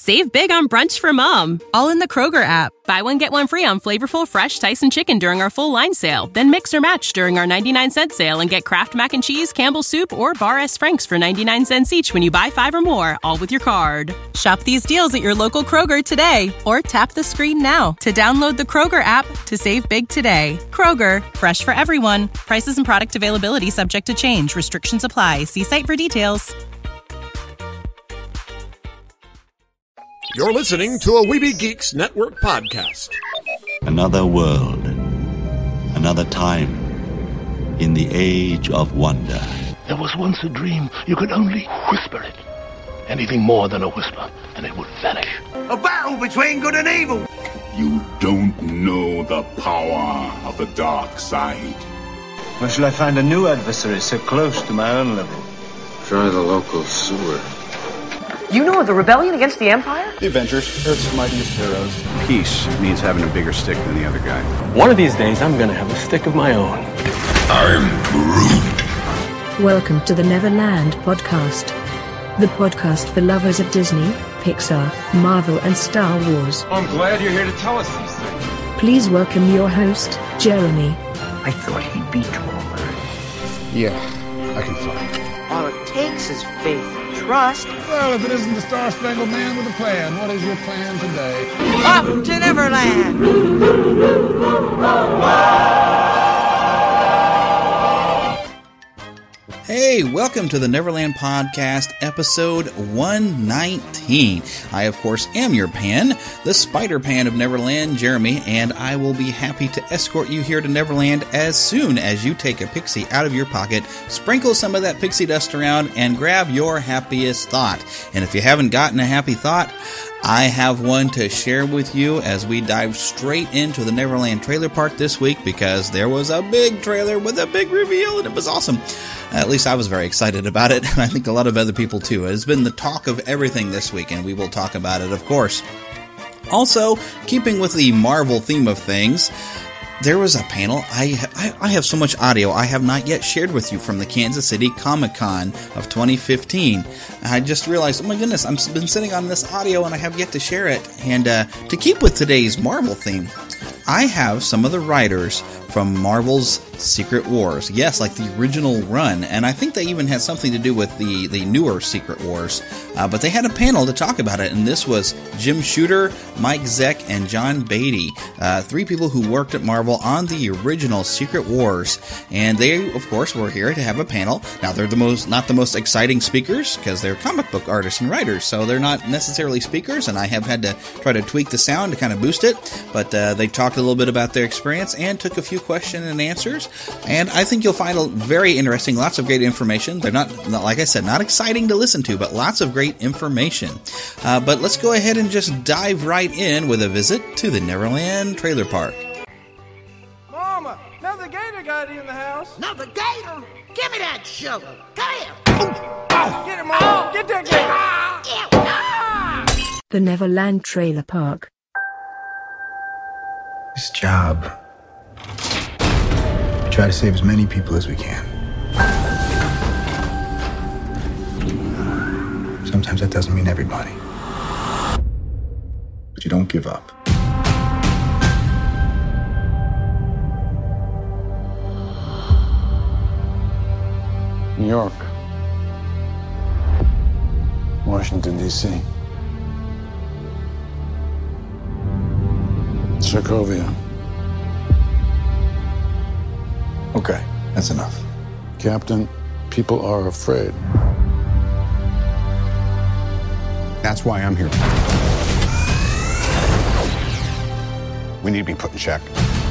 Save big on brunch for mom, all in the Kroger app. Buy one, get one free on flavorful, fresh Tyson chicken during our full line sale. Then mix or match during our 99-cent sale and get Kraft Mac and Cheese, Campbell's Soup, or Bar S. Frank's for 99 cents each when you buy 5 or more, all with your card. Shop these deals at your local Kroger today, or tap the screen now to download the Kroger app to save big today. Kroger, fresh for everyone. Prices and product availability subject to change. Restrictions apply. See site for details. You're listening to a Weeby Geeks Network podcast. Another world, another time, in the age of wonder. There was once a dream. You could only whisper it. Anything more than a whisper, and it would vanish. A battle between good and evil. You don't know the power of the dark side. Where shall I find a new adversary so close to my own level? Try the local sewer. You know of the rebellion against the Empire? The Avengers, Earth's mightiest heroes. Peace means having a bigger stick than the other guy. One of these days, I'm gonna have a stick of my own. I'm Groot. Welcome to the Neverland Podcast. The podcast for lovers of Disney, Pixar, Marvel, and Star Wars. I'm glad you're here to tell us these things. Please welcome your host, Jeremy. I thought he'd be taller. Yeah, I can fly. All it takes is faith. Trust. Well, if it isn't the Star-Spangled Man with a plan, what is your plan today? Up to Neverland! Hey, welcome to the Neverland Podcast, episode 119. I, of course, am your Pan, the Spider Pan of Neverland, Jeremy, and I will be happy to escort you here to Neverland as soon as you take a pixie out of your pocket, sprinkle some of that pixie dust around, and grab your happiest thought. And if you haven't gotten a happy thought, I have one to share with you as we dive straight into the Neverland Trailer Park this week, because there was a big trailer with a big reveal, and it was awesome. At least I was very excited about it, and I think a lot of other people too. It has been the talk of everything this week, and we will talk about it, of course. Also, keeping with the Marvel theme of things, there was a panel. I have so much audio I have not yet shared with you from the Kansas City Comic-Con of 2015. I just realized, oh my goodness, I've been sitting on this audio and I have yet to share it. And to keep with today's Marvel theme, I have some of the writers from Marvel's Secret Wars. Yes, like the original run. And I think they even had something to do with the newer Secret Wars. But they had a panel to talk about it. And this was Jim Shooter, Mike Zeck, and John Beatty. 3 people who worked at Marvel on the original Secret Wars. And they, of course, were here to have a panel. Now, they're not the most exciting speakers, because they're comic book artists and writers. So they're not necessarily speakers. And I have had to try to tweak the sound to kind of boost it. But they talked a little bit about their experience and took a few question and answers, and I think you'll find it very interesting. Lots of great information. They're not, like I said, not exciting to listen to, but lots of great information. But let's go ahead and just dive right in with a visit to the Neverland Trailer Park. Mama, another gator got in the house. Another gator? Give me that shovel. Come here. Get him, Mama. Get that gator. The Neverland Trailer Park. This job, we try to save as many people as we can. Sometimes that doesn't mean everybody. But you don't give up. New York. Washington, D.C. Sokovia. Okay, that's enough. Captain, people are afraid. That's why I'm here. We need to be put in check.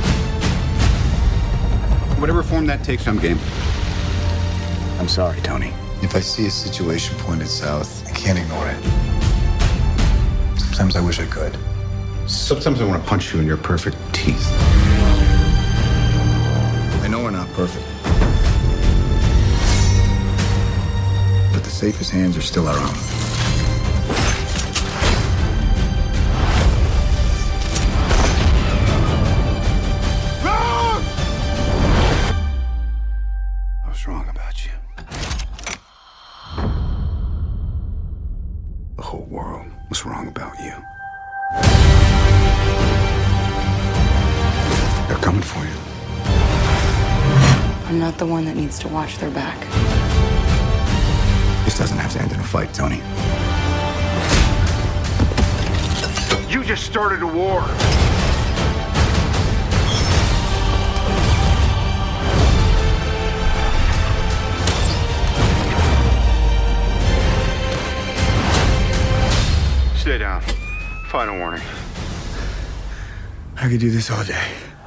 Whatever form that takes, I'm game. I'm sorry, Tony. If I see a situation pointed south, I can't ignore it. Sometimes I wish I could. Sometimes I want to punch you in your perfect teeth. I know we're not perfect. But the safest hands are still our own. Wrong! I was wrong about you. The whole world was wrong about you. They're coming for you. I'm not the one that needs to watch their back. This doesn't have to end in a fight, Tony. You just started a war. Stay down. Final warning. I could do this all day.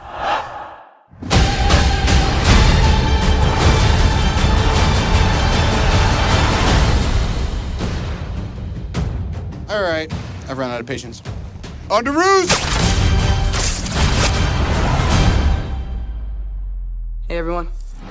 All right, I've run out of patience. On to Ruse! Hey, everyone.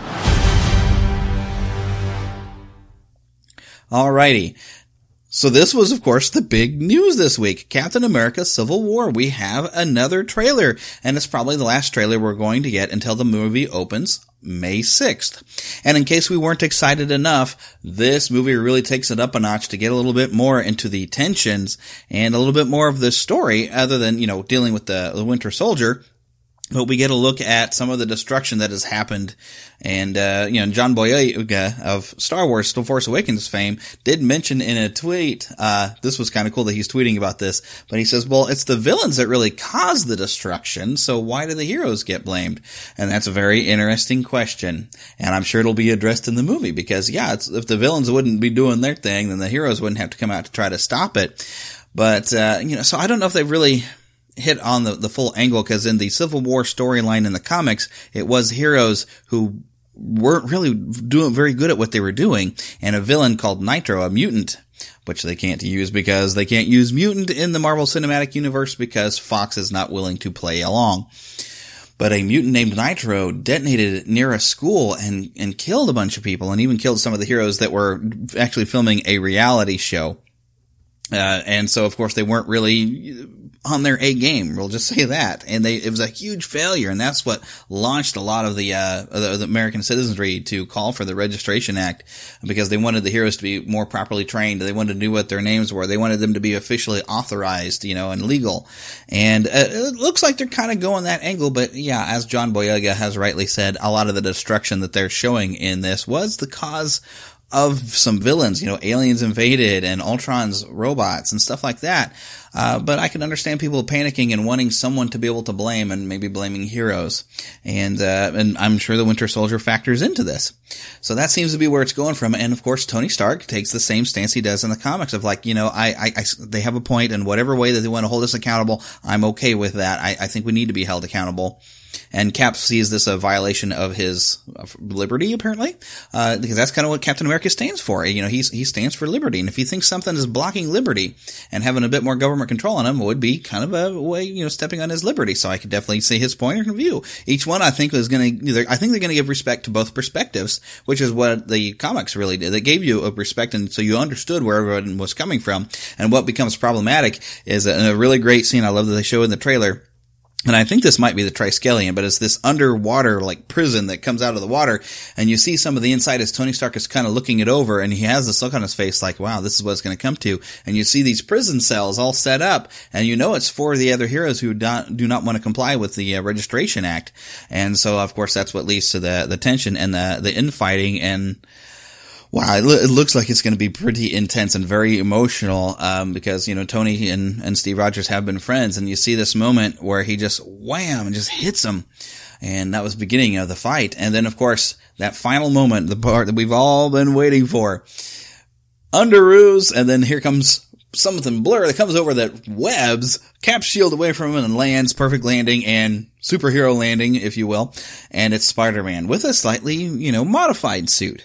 Alrighty. So this was, of course, the big news this week. Captain America Civil War. We have another trailer, and it's probably the last trailer we're going to get until the movie opens May 6th. And in case we weren't excited enough, this movie really takes it up a notch to get a little bit more into the tensions and a little bit more of the story other than, dealing with the Winter Soldier. But we get a look at some of the destruction that has happened. And, John Boyega of Star Wars, The Force Awakens fame did mention in a tweet, this was kind of cool that he's tweeting about this, but he says, well, it's the villains that really caused the destruction, so why do the heroes get blamed? And that's a very interesting question. And I'm sure it'll be addressed in the movie because, if the villains wouldn't be doing their thing, then the heroes wouldn't have to come out to try to stop it. But, so I don't know if they've really hit on the full angle, because in the Civil War storyline in the comics, it was heroes who weren't really doing very good at what they were doing, and a villain called Nitro, a mutant, which they can't use because they can't use mutant in the Marvel Cinematic Universe because Fox is not willing to play along. But a mutant named Nitro detonated near a school and killed a bunch of people, and even killed some of the heroes that were actually filming a reality show. And so, of course, they weren't really on their A game. We'll just say that. And it was a huge failure. And that's what launched a lot of the American citizenry to call for the Registration Act, because they wanted the heroes to be more properly trained. They wanted to know what their names were. They wanted them to be officially authorized, and legal. And it looks like they're kind of going that angle. But yeah, as John Boyega has rightly said, a lot of the destruction that they're showing in this was the cause of some villains, aliens invaded and Ultron's robots and stuff like that. But I can understand people panicking and wanting someone to be able to blame, and maybe blaming heroes. And I'm sure the Winter Soldier factors into this. So that seems to be where it's going from. And of course, Tony Stark takes the same stance he does in the comics of like, they have a point, and whatever way that they want to hold us accountable, I'm okay with that. I think we need to be held accountable. And Cap sees this a violation of his liberty, apparently, because that's kind of what Captain America stands for. He stands for liberty. And if he thinks something is blocking liberty, and having a bit more government control on him would be kind of a way, stepping on his liberty. So I could definitely see his point of view. Each one, I think, they're going to give respect to both perspectives, which is what the comics really did. They gave you a respect, and so you understood where everyone was coming from. And what becomes problematic is a really great scene I love that they show in the trailer. And I think this might be the Triskelion, but it's this underwater, prison that comes out of the water, and you see some of the inside as Tony Stark is kind of looking it over, and he has this look on his face like, wow, this is what it's going to come to. And you see these prison cells all set up, and it's for the other heroes who do not want to comply with the Registration Act. And so, of course, that's what leads to the tension and the infighting. And wow, it looks like it's going to be pretty intense and very emotional, because, Tony and Steve Rogers have been friends, and you see this moment where he just wham and just hits him. And that was the beginning of the fight. And then, of course, that final moment, the part that we've all been waiting for. Under ruse, and then here comes something blur that comes over that webs Cap's shield away from him and lands, perfect landing and superhero landing, if you will. And it's Spider-Man with a slightly, modified suit.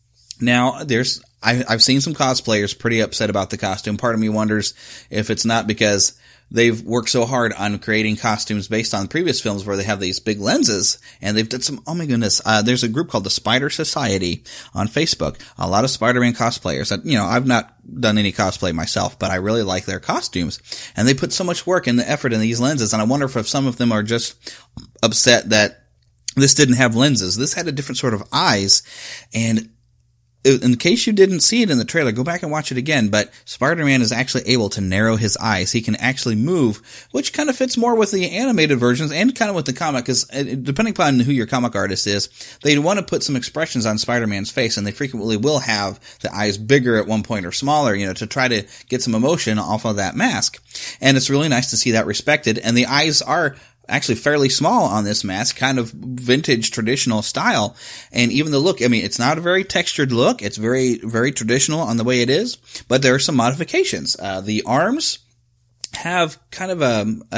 Now, I've seen some cosplayers pretty upset about the costume. Part of me wonders if it's not because they've worked so hard on creating costumes based on previous films where they have these big lenses, and they've done some, oh my goodness, there's a group called the Spider Society on Facebook. A lot of Spider-Man cosplayers that, I've not done any cosplay myself, but I really like their costumes. And they put so much work and the effort in these lenses, and I wonder if some of them are just upset that this didn't have lenses. This had a different sort of eyes, and in case you didn't see it in the trailer, go back and watch it again, but Spider-Man is actually able to narrow his eyes. He can actually move, which kind of fits more with the animated versions and kind of with the comic, because depending upon who your comic artist is, they want to put some expressions on Spider-Man's face, and they frequently will have the eyes bigger at one point or smaller, to try to get some emotion off of that mask. And it's really nice to see that respected, and the eyes are actually fairly small on this mask, kind of vintage traditional style. And even the look, it's not a very textured look. It's very, very traditional on the way it is, but there are some modifications. The arms have kind of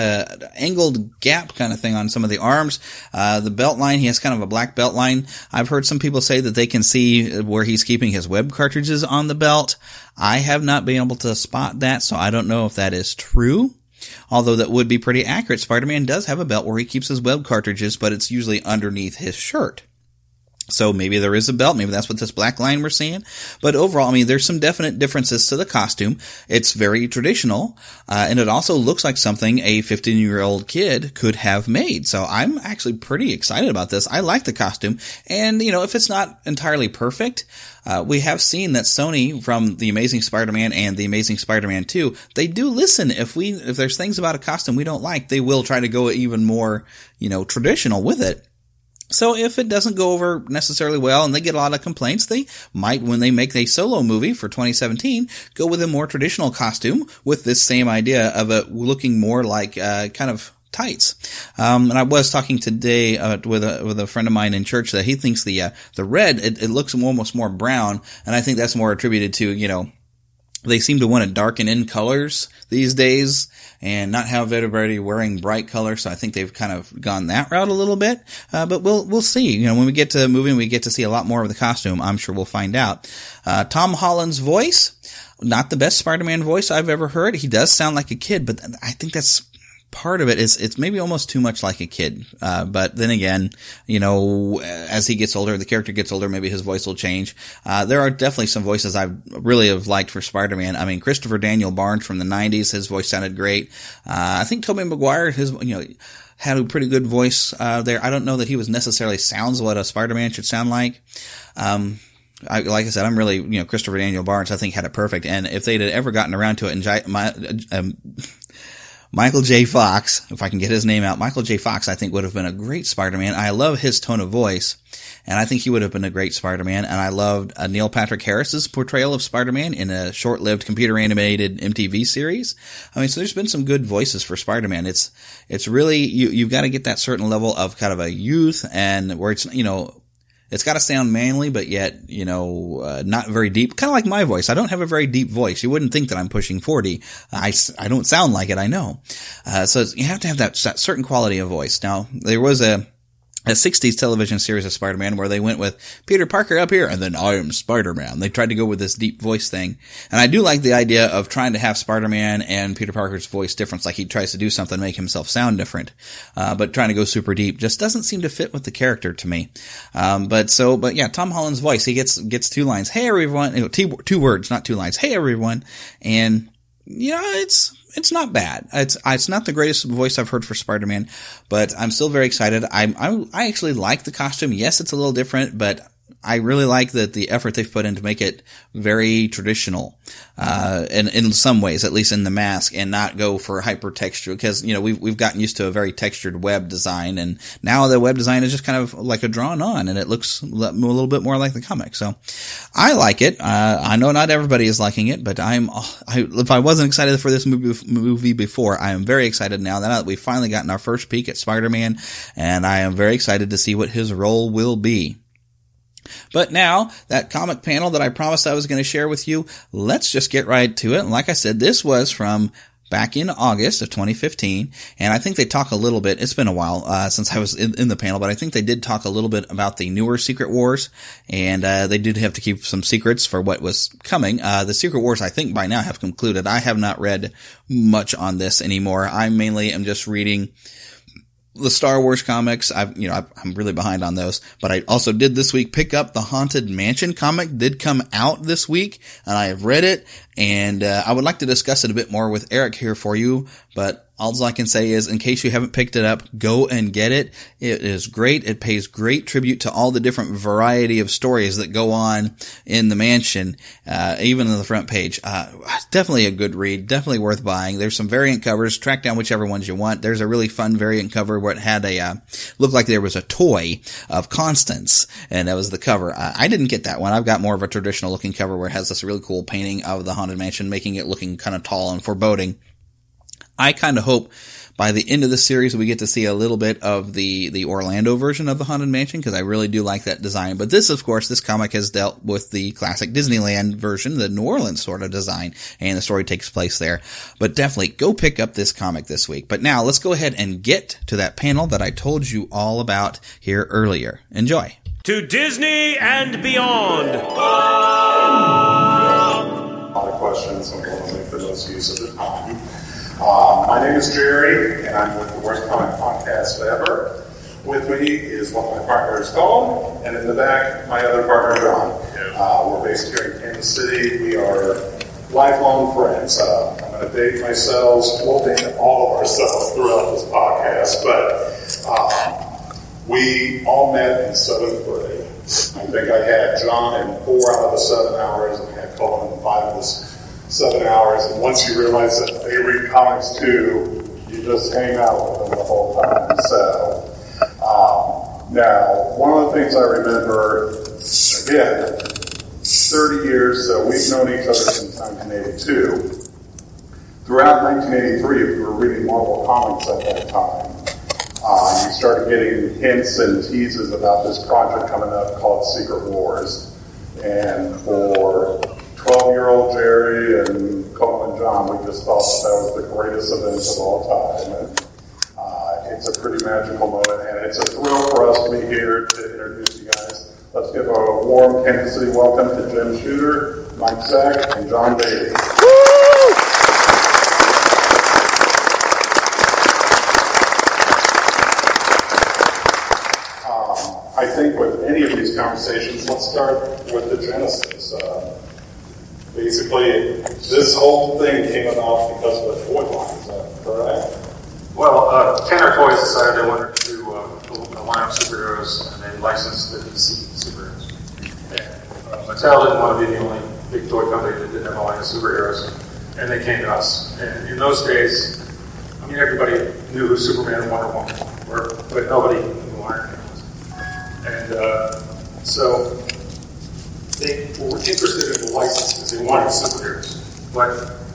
a angled gap kind of thing on some of the arms. The belt line, he has kind of a black belt line. I've heard some people say that they can see where he's keeping his web cartridges on the belt. I have not been able to spot that, so I don't know if that is true. Although that would be pretty accurate. Spider-Man does have a belt where he keeps his web cartridges, but it's usually underneath his shirt. So maybe there is a belt. Maybe that's what this black line we're seeing. But overall, there's some definite differences to the costume. It's very traditional. And it also looks like something a 15-year-old kid could have made. So I'm actually pretty excited about this. I like the costume. And, if it's not entirely perfect, we have seen that Sony, from The Amazing Spider-Man and The Amazing Spider-Man 2, they do listen. If there's things about a costume we don't like, they will try to go even more, traditional with it. So if it doesn't go over necessarily well and they get a lot of complaints, they might, when they make a solo movie for 2017, go with a more traditional costume with this same idea of it looking more like kind of tights. And I was talking today with a friend of mine in church that he thinks the red, it looks almost more brown, and I think that's more attributed to, they seem to want to darken in colors these days and not have everybody wearing bright colors. So I think they've kind of gone that route a little bit. But we'll see. When we get to the movie and we get to see a lot more of the costume, I'm sure we'll find out. Tom Holland's voice, not the best Spider-Man voice I've ever heard. He does sound like a kid, but I think that's part of it is it's maybe almost too much like a kid. But then again, as he gets older, the character gets older, maybe his voice will change. There are definitely some voices I really have liked for Spider-Man. Christopher Daniel Barnes from the 90s, his voice sounded great. I think Tobey Maguire, had a pretty good voice, there. I don't know that he was necessarily sounds what a Spider-Man should sound like. Like I said, I'm really, Christopher Daniel Barnes, I think had it perfect. And if they'd ever gotten around to it, Michael J. Fox, if I can get his name out, Michael J. Fox, I think would have been a great Spider-Man. I love his tone of voice, and I think he would have been a great Spider-Man. And I loved Neil Patrick Harris's portrayal of Spider-Man in a short-lived computer-animated MTV series. So there's been some good voices for Spider-Man. It's really, you've got to get that certain level of kind of a youth, and where it's, it's got to sound manly, but yet, not very deep. Kind of like my voice. I don't have a very deep voice. You wouldn't think that I'm pushing 40. I don't sound like it, I know. So you have to have that certain quality of voice. Now, there was a 60s television series of Spider-Man where they went with Peter Parker up here and then I am Spider-Man. They tried to go with this deep voice thing. And I do like the idea of trying to have Spider-Man and Peter Parker's voice difference. Like he tries to do something to make himself sound different. But trying to go super deep just doesn't seem to fit with the character to me. But yeah, Tom Holland's voice, he gets two lines. Hey everyone, two words, not two lines. Hey everyone. And it's not bad. It's not the greatest voice I've heard for Spider-Man, but I'm still very excited. I actually like the costume. Yes, it's a little different, but I really like the effort they've put in to make it very traditional, and in some ways, at least in the mask, and not go for hyper texture, because, we've gotten used to a very textured web design, and now the web design is just kind of like a drawn on, and it looks a little bit more like the comic. So I like it. I know not everybody is liking it, but if I wasn't excited for this movie before, I am very excited now that we've finally gotten our first peek at Spider-Man, and I am very excited to see what his role will be. But now, that comic panel that I promised I was going to share with you, let's just get right to it. And like I said, this was from back in August of 2015, and I think they talk a little bit, it's been a while since I was in the panel, but I think they did talk a little bit about the newer Secret Wars, and they did have to keep some secrets for what was coming. The Secret Wars, I think, by now have concluded. I have not read much on this anymore. I mainly am just reading the Star Wars comics. I'm really behind on those, but I also did this week pick up the Haunted Mansion comic. Did come out this week, and I have read it, And I would like to discuss it a bit more with Eric here for you, but all I can say is, in case you haven't picked it up, go and get it. It is great. It pays great tribute to all the different variety of stories that go on in the mansion, even on the front page. Definitely a good read. Definitely worth buying. There's some variant covers. Track down whichever ones you want. There's a really fun variant cover where it had looked like there was a toy of Constance, and that was the cover. I didn't get that one. I've got more of a traditional looking cover where it has this really cool painting of the Haunted Mansion, making it looking kind of tall and foreboding. I kind of hope by the end of the series we get to see a little bit of the Orlando version of the Haunted Mansion, because I really do like that design. But this comic has dealt with the classic Disneyland version, the New Orleans sort of design, and the story takes place there. But definitely go pick up this comic this week. But now let's go ahead and get to that panel that I told you all about here earlier. Enjoy. To Disney and beyond. A lot of questions, so I'm going to make the most use of the time. My name is Jerry, and I'm with the Worst Comic Podcast Ever. With me is one of my partners, Colin, and in the back, my other partner, John. We're based here in Kansas City. We are lifelong friends. I'm going to date myself. We'll date all of ourselves throughout this podcast, but we all met in 7th grade. I think I had John in 4 out of the 7 hours, and I had Colin in 5 of the 7 hours, and once you realize that they read comics too, you just hang out with them the whole time. So, now, one of the things I remember, again, 30 years, so we've known each other since 1982. Throughout 1983, if you were reading Marvel Comics at that time, you started getting hints and teases about this project coming up called Secret Wars. And for 12-year-old Jerry and Colin and John, we just thought that was the greatest event of all time. And it's a pretty magical moment, and it's a thrill for us to be here to introduce you guys. Let's give a warm Kansas City welcome to Jim Shooter, Mike Sack, and John Bailey. I think with any of these conversations, let's start with the genesis. Basically, this whole thing came about because of the toy line, is that correct? Well, Kenner Toys decided they wanted to do a line of superheroes, and they licensed the DC superheroes. And Mattel didn't want to be the only big toy company that didn't have a line of superheroes, and they came to us. And in those days, I mean, everybody knew who Superman and Wonder Woman were, but nobody knew who Iron Man was. And so they were interested in the license because they wanted superheroes, but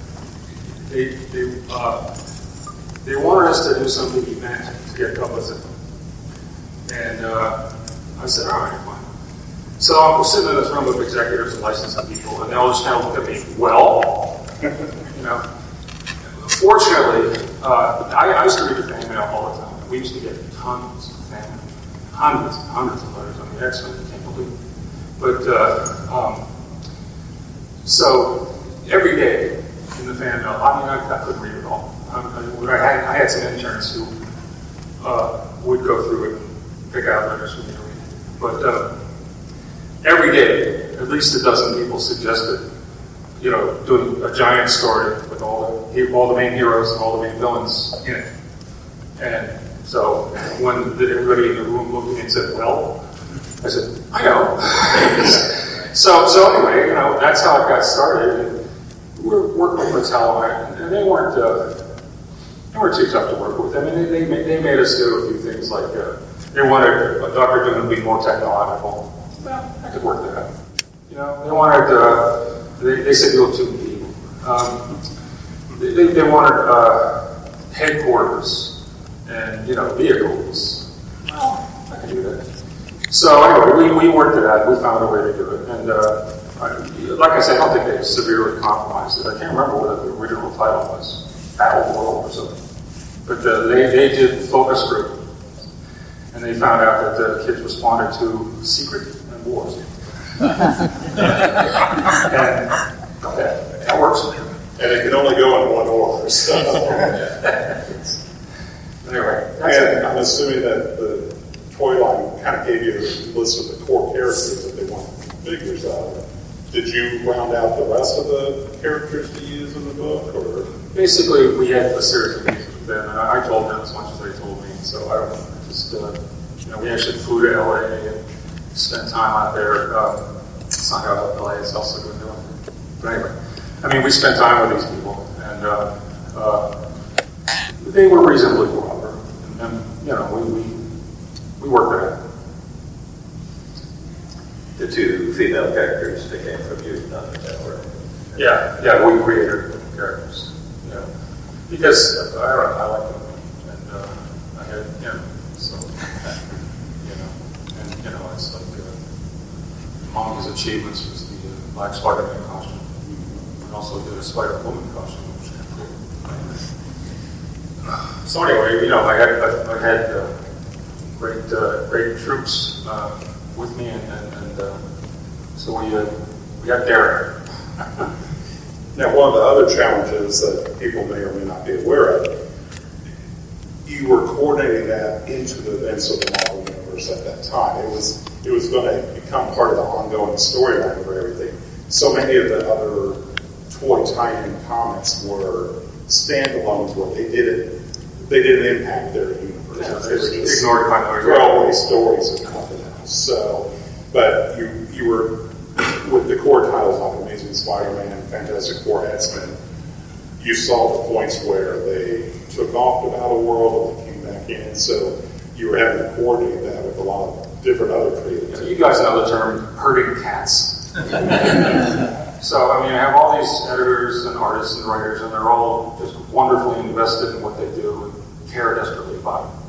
they wanted us to do something event to get publicity. And I said, all right, fine. So I'm sitting in this room with executives and licensing people, and they all just kind of look at me, well, you know. Fortunately, I used to read the fan mail all the time. We used to get tons of fan mail, hundreds and hundreds of letters on the X-Men, I can't believe it. But, so, every day in the fan mail, I mean, I couldn't read it all. I had some interns who would go through it and pick out letters for me to read. But every day, at least a dozen people suggested, you know, doing a giant story with all the main heroes and all the main villains in it. And so, when everybody in the room looked at me and said, well, I said, I know. So anyway, you know, that's how it got started. And we were working with Mattel, and they weren't too tough to work with. I mean, they made us do a few things like they wanted Dr. Doom to be more technological. Well, I could work that out. You know, they wanted they said you look too evil. They wanted headquarters and, you know, vehicles. Well, I can do that. So anyway, we worked it out. We found a way to do it. And like I said, I don't think they severely compromised it. I can't remember what the original title was. Battle World or something. But they did focus group. And they found out that the kids responded to Secret and Wars. And that works. And it can only go in one order. So. Anyway, and I'm assuming that the toy line kind of gave you a list of the core characters that they want figures out of. Did you round out the rest of the characters to use in the book, or? Basically, we had a series of meetings with them, and I told them as much as they told me. So I don't just, we actually flew to LA and spent time out there. It's not how LA is also good doing. But anyway, I mean, we spent time with these people, and they were reasonably cooperative, and we worked it out. The two female characters that came from you, not the network. Yeah, we created the characters. Yeah, because I like them, and I had, so it's like among his achievements was the Black Spider-Man costume, and also did a Spider-Woman costume, which was kind of cool. So anyway, I had great troops with me, and so we got Darren. Now, one of the other challenges that people may or may not be aware of, you were coordinating that into the events of the Marvel Universe at that time. It was going to become part of the ongoing storyline for everything. So many of the other toy tie-in comics were standalones where they didn't impact their universe. Yeah, they were just ignored continuity. throwaway stories of nothing else. So, but you were with the core titles like Amazing Spider-Man, Fantastic Four, X-Men. You saw the points where they took off to Battle World and they came back in. So you were having to coordinate that with a lot of different other creators. You guys know the term herding cats. So, I mean, I have all these editors and artists and writers, and they're all just wonderfully invested in what they do and care desperately about it.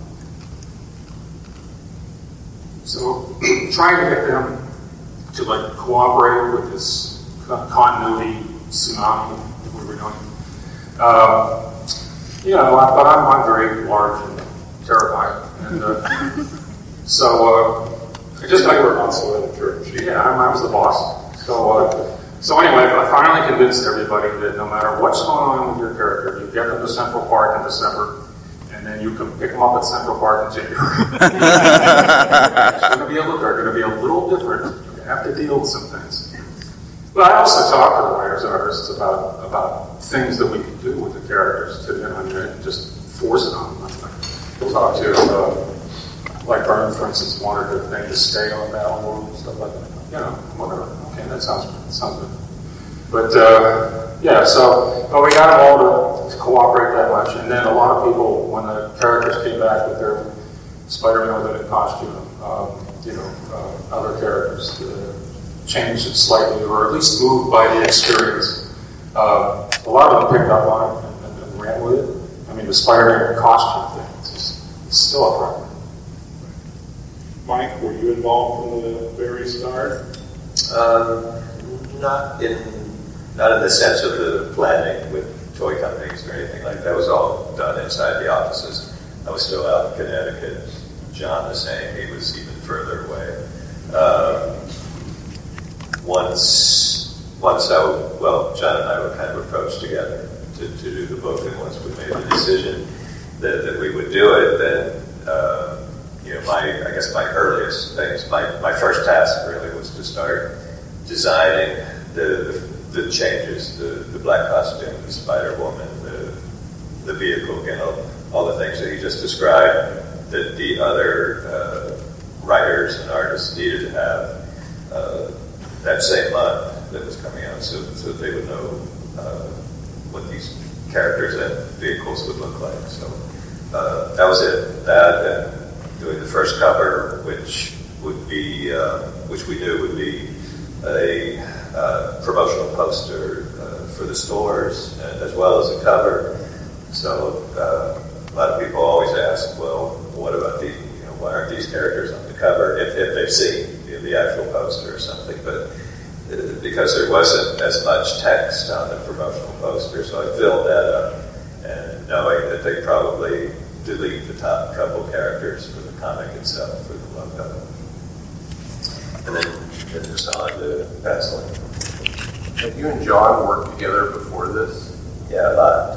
So, trying to get them to cooperate with this continuity tsunami that we were doing. But I'm very large and terrifying, and so I just like we're also editor. Yeah, I was the boss. So anyway, I finally convinced everybody that no matter what's going on with your character, you get them to Central Park in December, and then you can pick them up at Central Park in January. They're going to be a little different. You have to deal with some things. But I also talk to the writers and artists about things that we can do with the characters to just force it on them. We'll talk to like Byrne, for instance, wanted the thing to stay on Battle World and stuff like that. Whatever. Okay, that sounds good. But but we got them all to cooperate that much, and then a lot of people, when the characters came back with their Spider-Man with a costume, other characters changed it slightly, or at least moved by the experience. A lot of them picked up on it and ran with it. I mean, the Spider-Man costume thing, it's still a problem. Mike, were you involved from the very start? Not in the sense of the planning with toy companies or anything like that. That was all done inside the offices. I was still out in Connecticut. John the same. He was even further away. John and I were kind of approached together to do the book, and once we made the decision that we would do it, then my earliest things, my first task really was to start designing the changes, the black costume, the Spider-Woman, the vehicle, all the things that he just described that the other writers and artists needed to have that same month that was coming out, so that they would know what these characters and vehicles would look like. So that was it. That and doing the first cover, which we knew would be a promotional poster for the stores, as well as a cover. So a lot of people always ask, well, what about the, why aren't these characters on the cover if they've seen the actual poster or something? But because there wasn't as much text on the promotional poster, so I filled that up, and knowing that they probably delete the top couple characters for the comic itself, for the logo. And then just on to penciling. Have you and John worked together before this? Yeah, a lot.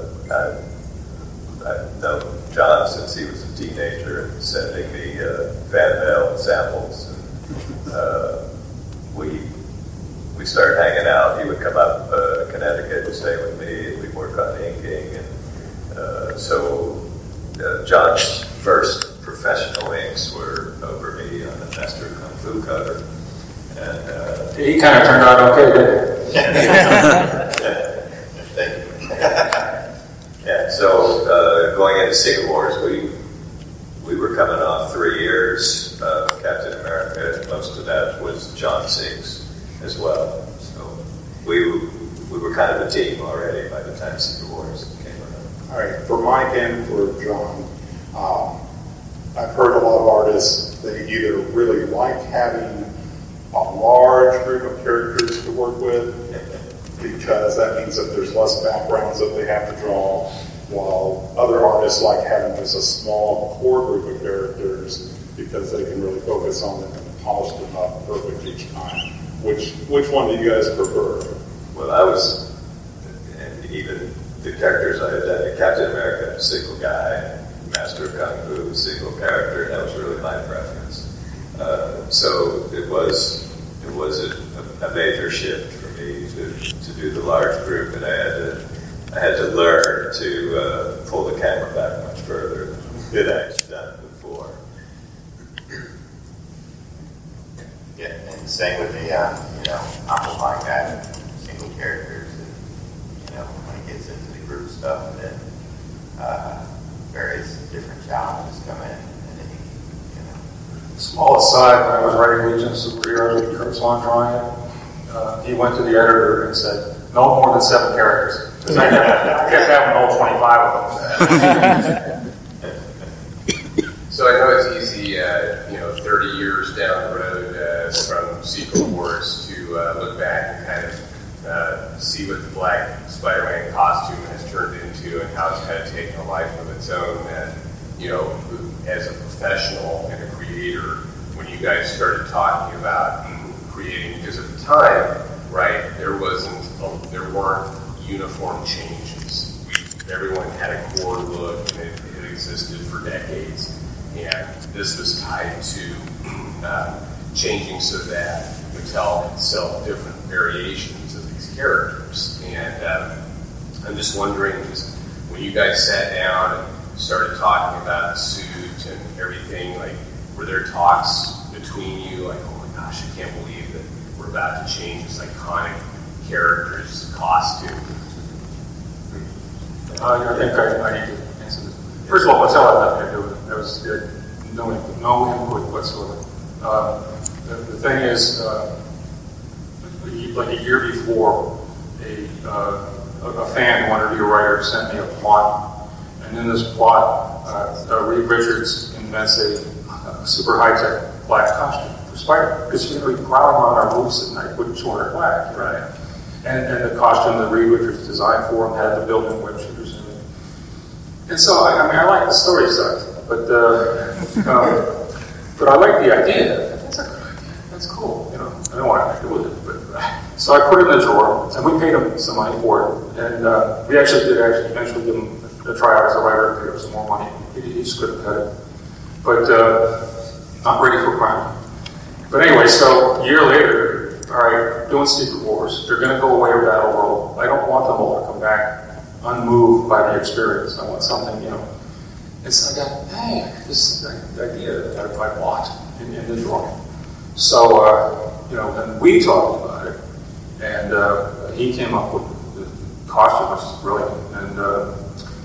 I've known John since he was a teenager, sending me fan mail and samples. And we hanging out. He would come up Connecticut and stay with me, and we'd work on inking. And so John's first professional inks were over me on the Master of Kung Fu cover. And he kind of turned out okay, didn't he? Thank you. Yeah, so going into Secret Wars, we were coming off 3 years of Captain America, and most of that was John's inks as well. So we were kind of a team already by the time Secret Wars came around. All right, for Mike and for John, I've heard a lot of artists, they either really like having a large group of characters to work with, because that means that there's less backgrounds that they have to draw, while other artists like having just a small core group of characters because they can really focus on them and polish them up perfect each time. Which one do you guys prefer? Well, and even the characters I had done, Captain America, a single guy, Master of Kung Fu, single character, that was really my preference. So it was a major shift for me to do the large group, and I had to learn to pull the camera back much further than I had done before. Yeah, and same with the I'm a fine guy with single characters, and when it gets into the group stuff, then various different challenges come in, and then Small aside, when I was writing Legion of Superheroes with Kurt Swan drawing it, he went to the editor and said, no more than 7 characters. Because I kept having all 25 of them. So I know it's easy, 30 years down the road from Secret Wars to look back and kind of see what the black Spider-Man costume has turned into and how it's kind of taken a life of its own. And, as a professional and a creator, when you guys started talking about creating, because at the time, right, there weren't uniform changes. Everyone had a core look, and it existed for decades. And this was tied to changing so that Mattel could sell different variations of these characters. And I'm just wondering, when you guys sat down and started talking about the suit and everything, like, were there talks between you, like, oh my gosh, I can't believe that we're about to change this iconic character's costume? I think I need to answer this. First of all, Mattel had nothing to do with it. There was no input whatsoever. The thing is, like a year before, a fan, one of your writers, sent me a plot. And in this plot, Reed Richards invents a super high-tech black costume for Spider-Man, because he's going to be prowling around our roofs at night with shorter black, right? And the costume that Reed Richards designed for him had the built-in web shooters in it. And so, I like the story stuff, but I like the idea. That's a good idea. That's cool. I don't want to do with it, but so I put it in the drawer, and we paid him some money for it, and we did eventually give him a tryout as a writer, paid him some more money. He just couldn't cut it, but not ready for crime. But anyway, so a year later, all right, doing Secret Wars. They're going to go away with Battleworld. I don't want them all to come back unmoved by the experience. I want something, And so I got, this idea that I bought in the drawing. So, then we talked about it, and he came up with the costume, which is brilliant. And,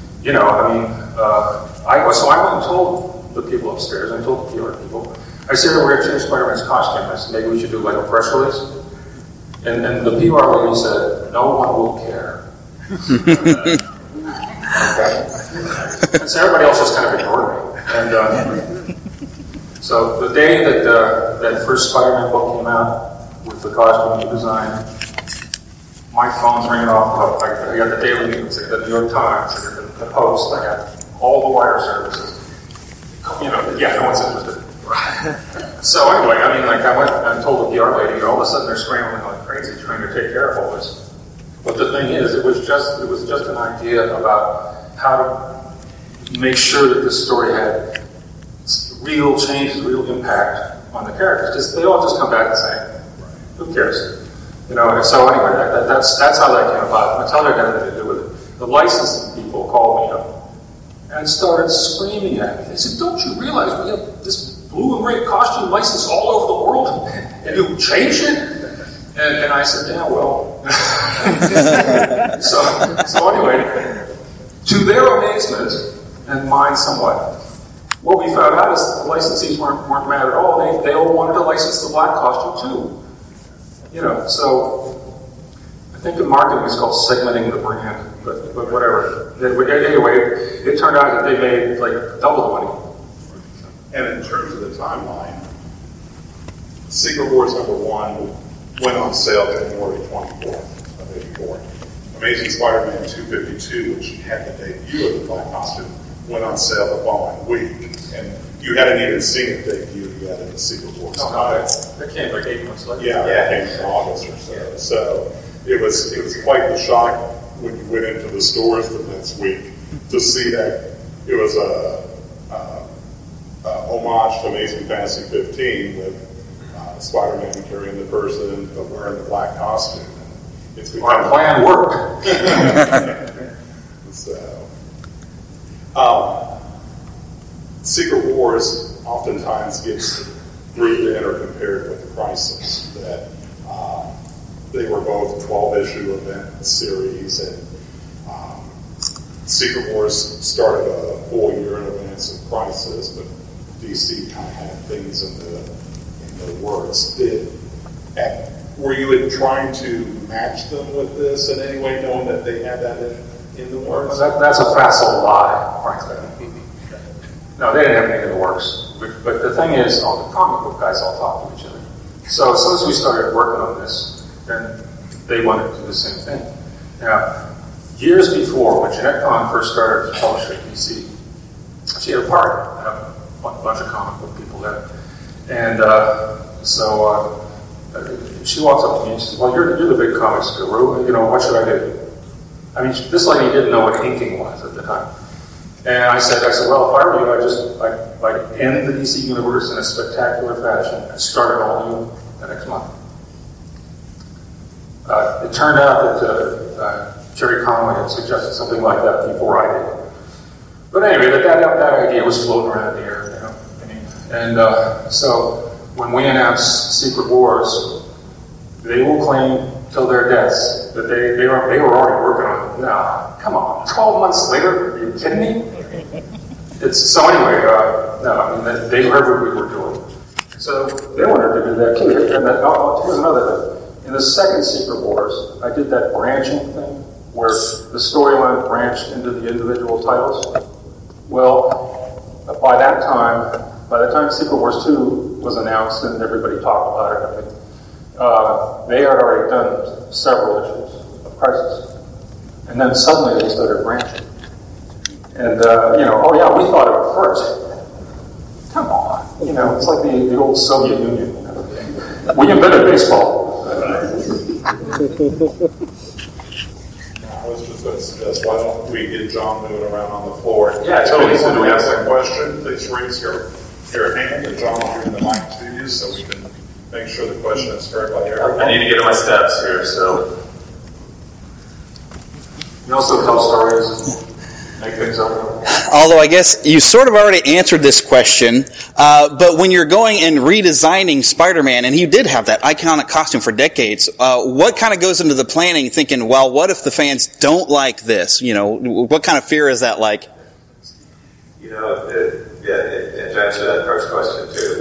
so I went and told the people upstairs, I told the PR people, I said, we're going to change Spider-Man's costume. I said, maybe we should do like a press release. And the PR lady said, no one will care. Okay. And so everybody else just kind of ignored me. And so the day that that first Spider-Man book came out with the costume he designed, my phone's ringing off. I got the Daily News, I got the New York Times, I got the Post, I got all the wire services. No one's interested. So anyway, I went and told the PR lady, and all of a sudden they're scrambling like crazy trying to take care of all this. But the thing is, it was just an idea about how to make sure that this story had real changes, real impact on the characters. They all just come back and say, who cares? So anyway, that's how that came about. That's how they got anything to do with it. The licensing people called me up and started screaming at me. They said, "Don't you realize we have this blue and red costume license all over the world, and you change it?" And I said, "Yeah, well." so anyway, to their amazement and mine somewhat, what we found out is the licensees weren't mad at all. They all wanted to license the black costume too. So I think in marketing it's called segmenting the brand, but whatever. Anyway, it turned out that they made like double the money. And in terms of the timeline, Secret Wars #1 went on sale January 24th of '84. Amazing Spider-Man 252, which had the debut of the black costume, went on sale the following week. And you hadn't even seen it debut yet in the Secret Wars. That came like 8 months later. Yeah, it came in August or so. So it was quite the shock when you went into the stores the next week to see that it was a homage to Amazing Fantasy 15 with Spider-Man carrying the person but wearing the black costume. It's become our plan worked. Secret Wars oftentimes gets grouped in or compared with Crisis, that they were both 12-issue event series, and Secret Wars started a full year in advance of Crisis, but DC kind of had things in the works. Were you trying to match them with this in any way, knowing that they had that in the works? Well, that's a facile lie, frankly. No, they didn't have anything in the works. But the thing is, the comic book guys all talk to each other. So as soon as we started working on this, then they wanted to do the same thing. Now, years before, when Jeanette Kahn first started as a publisher at DC, she had a party, a bunch of comic book people there. And so she walks up to me and she says, "Well, you're the big comics guru, what should I do?" I mean, this lady didn't know what inking was at the time. And I said, well, if I were you, I'd end the DC universe in a spectacular fashion and start it all new the next month. It turned out that Jerry Conway had suggested something like that before I did. But anyway, that idea was floating around in the air, so when we announced Secret Wars, they will claim till their deaths that they were already working on it. No, come on, 12 months later? Are you kidding me? So anyway, they heard what we were doing. So they wanted to do that too. And here's another thing. In the second Secret Wars, I did that branching thing where the storyline branched into the individual titles. Well, by the time Secret Wars 2 was announced and everybody talked about it, I think, they had already done several issues of Crisis. And then suddenly they started branching. And, we thought of it first. Come on. It's like the old Soviet Union. We invented baseball. I was just going to suggest, why don't we get John moving around on the floor? Yeah, totally. When we ask that question, please raise your hand, and John will bring the mic to you so we can make sure the question is heard by everyone. I need to get to my steps here, so. You also tell stories and make things up. Although I guess you sort of already answered this question, but when you're going and redesigning Spider-Man, and you did have that iconic costume for decades, what kind of goes into the planning thinking, well, what if the fans don't like this? What kind of fear is that like? To answer that first question too,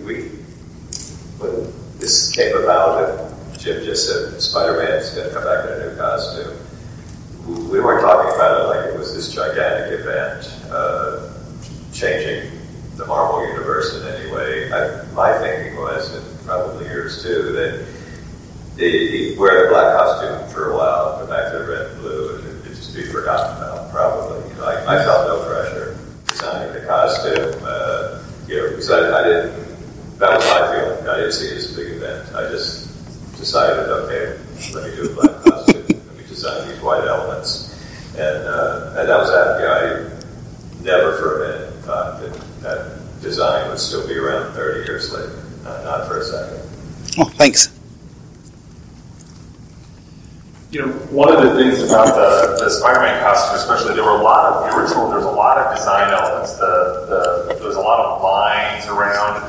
when this came about and Jim just said Spider-Man's going to come back in a new costume, we weren't talking about it like it was this gigantic event changing the Marvel Universe in any way. My thinking was, and probably yours too, that he'd wear the black costume for a while, go back to the red and blue, and it'd just be forgotten about, probably. I felt no pressure designing the costume, because I didn't, that was my feeling. I didn't see it as a big event. I just decided, okay, let me do a black costume. Design these white elements, and that was that. I never for a minute thought that design would still be around 30 years later. Not for a second. Oh, thanks. one of the things about the Spider-Man costume, especially, there was a lot of design elements. There was a lot of lines around.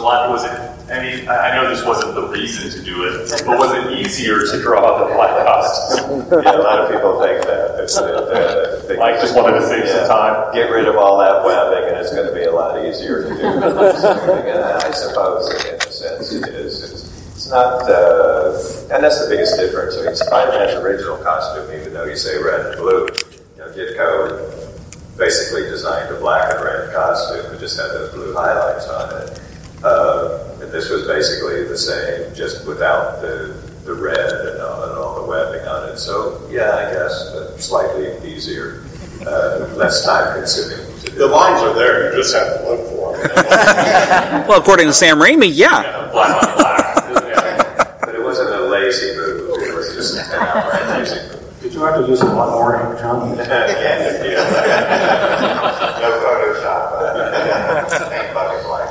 I know this wasn't the reason to do it, but was it easier to draw the black costume? Yeah, a lot of people think that. Mike just wanted to save some time. Get rid of all that webbing, and it's going to be a lot easier to do. And I suppose, in a sense, it is. It's not, and that's the biggest difference. I mean, Spider-Man's original costume, even though you say red and blue, Ditko basically designed a black and red costume. It just had those blue highlights on it. And this was basically the same, just without the red and all the webbing on it. So, yeah, I guess, but slightly easier, less time consuming to do. The lines are there, you just have to look for them. Well, according to Sam Raimi, yeah. Black on black. But it wasn't a lazy move, it was just an outright lazy move. Did you have to use a lot more ink, John? No Photoshop. Paint bucket black.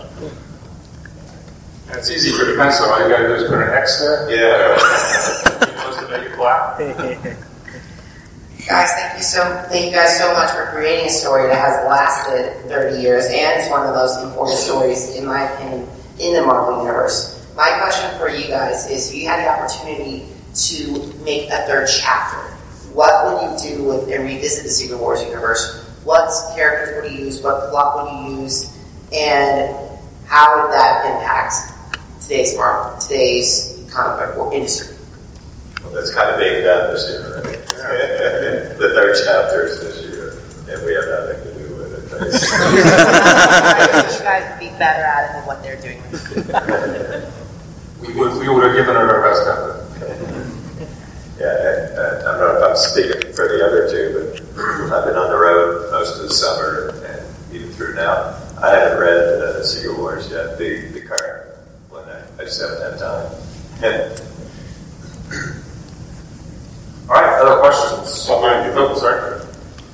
It's easy for the pencil. All you got to do is put an X there. Yeah. You're supposed to make it black. Guys, thank you guys so much for creating a story that has lasted 30 years, and it's one of the most important stories, in my opinion, in the Marvel Universe. My question for you guys is, if you had the opportunity to make a third chapter, what would you do and revisit the Secret Wars universe? What characters would you use? What plot would you use? And how would that impact today's comic book industry? Well, that's kind of being done this year, right? The third chapter is this year, and we have nothing to do with it. I wish you guys would be better at it than what they're doing. We would have given it our best effort. Yeah, I don't know if I'm speaking for the other two, but I've been on the road most of the summer and even through now. I haven't read Secret Wars yet, the current one. I just haven't had time. All right, other questions? Sorry.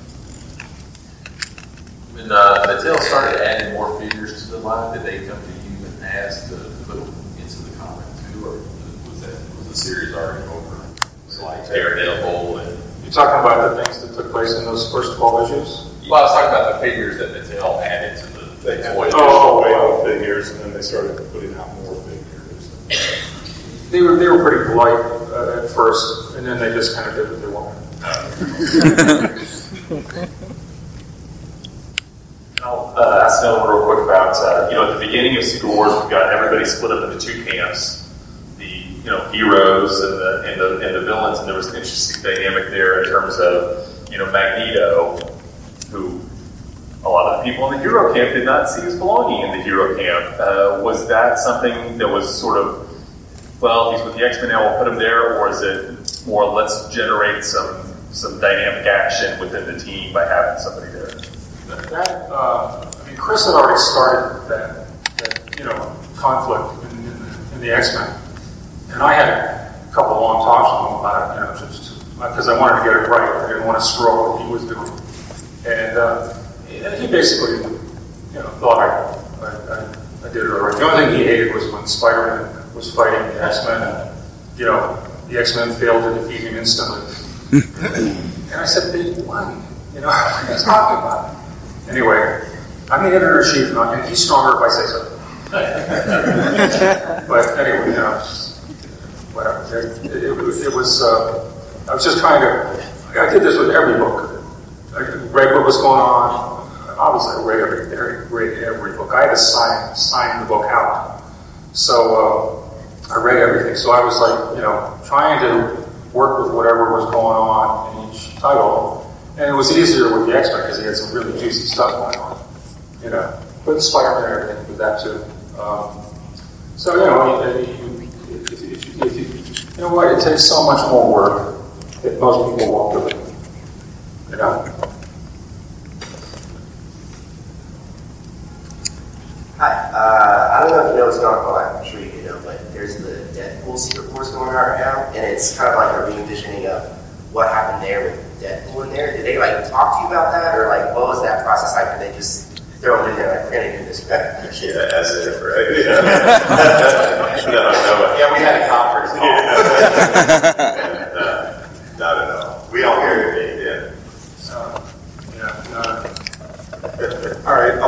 When Mattel started adding more figures to the line, did they come to you and ask to put them into the comic too, or was the series already over? So like Daredevil and... You're talking about the things that took place in those first 12 issues? Well, I was talking about the figures that Mattel added to the toy. Figures, and then they started putting out more figures. They were pretty polite at first, and then they just kind of did what they wanted. I'll ask Dylan real quick about, at the beginning of Secret Wars, we've got everybody split up into two camps. Heroes and the villains, and there was an interesting dynamic there in terms of, Magneto, who a lot of the people in the hero camp did not see as belonging in the hero camp. Was that something that was sort of, well, he's with the X-Men now, we'll put him there, or is it more, let's generate some dynamic action within the team by having somebody there? Chris had already started that conflict in the X-Men. And I had a couple of long talks with him about it, just because I wanted to get it right. I didn't want to screw up what he was doing. And he basically, thought I did it all right. The only thing he hated was when Spider-Man was fighting the X-Men, and the X-Men failed to defeat him instantly. And I said, they won. What are you talking about? Anyway, I'm the editor-in-chief, and he's stronger if I say so. But anyway, whatever. It was. I was just trying to. I did this with every book. I read what was going on. Obviously, I read every book. I had to sign the book out. So I read everything. So I was like, trying to work with whatever was going on in each title. And it was easier with the X-Men because he had some really juicy stuff going on. But Spider-Man and everything with that too. You know what? It takes so much more work that most people won't do it. Hi. I don't know if you know what's going on. I'm sure you do know, but there's the Deadpool Secret Wars going on right now, and it's kind of like a re-envisioning of what happened there with Deadpool in there. Did they talk to you about that, or what was that process like? Did they just throw it in there we're going to do this? Yeah, as if, right? No. Yeah, we had a conference call.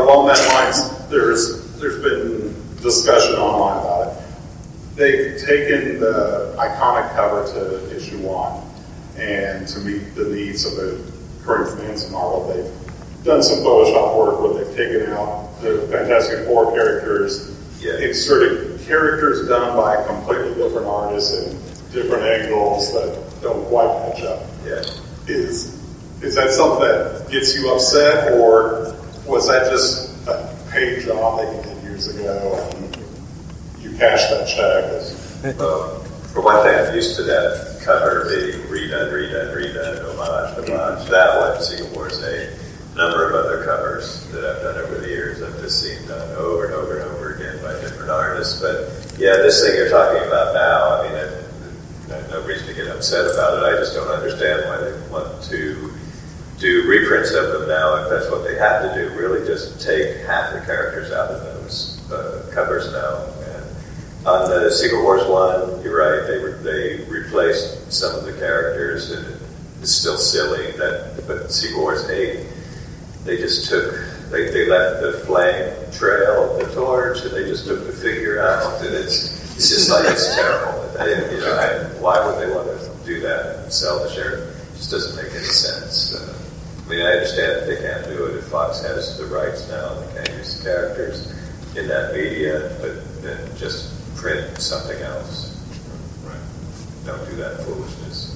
along that lines, there's been discussion online about it. They've taken the iconic cover to issue 1, and to meet the needs of the current fans of Marvel, they've done some Photoshop work where they've taken out the Fantastic Four characters, inserted characters done by completely different artists and different angles that don't quite match up. Yeah. Is that something that gets you upset, or was that just a paid job that you did years ago and you cashed that check? For one thing, I'm used to that cover being redone, homage. That one, Secret Wars, a number of other covers that I've done over the years. I've just seen done over and over and over again by different artists. But yeah, this thing you're talking about now, I mean, I have no reason to get upset about it. I just don't understand why they want to do reprints of them now if that's what they have to do. Really just take half the characters out of those covers now. And on the Secret Wars 1, you're right, they replaced some of the characters, and it's still silly. But Secret Wars 8, they just they left the flame trail of the torch, and they just took the figure out, and it's just like, it's terrible. Why would they want to do that and sell the share? It just doesn't make any sense. I mean, I understand that they can't do it if Fox has the rights now and they can't use the characters in that media, but then just print something else. Right. Don't do that foolishness.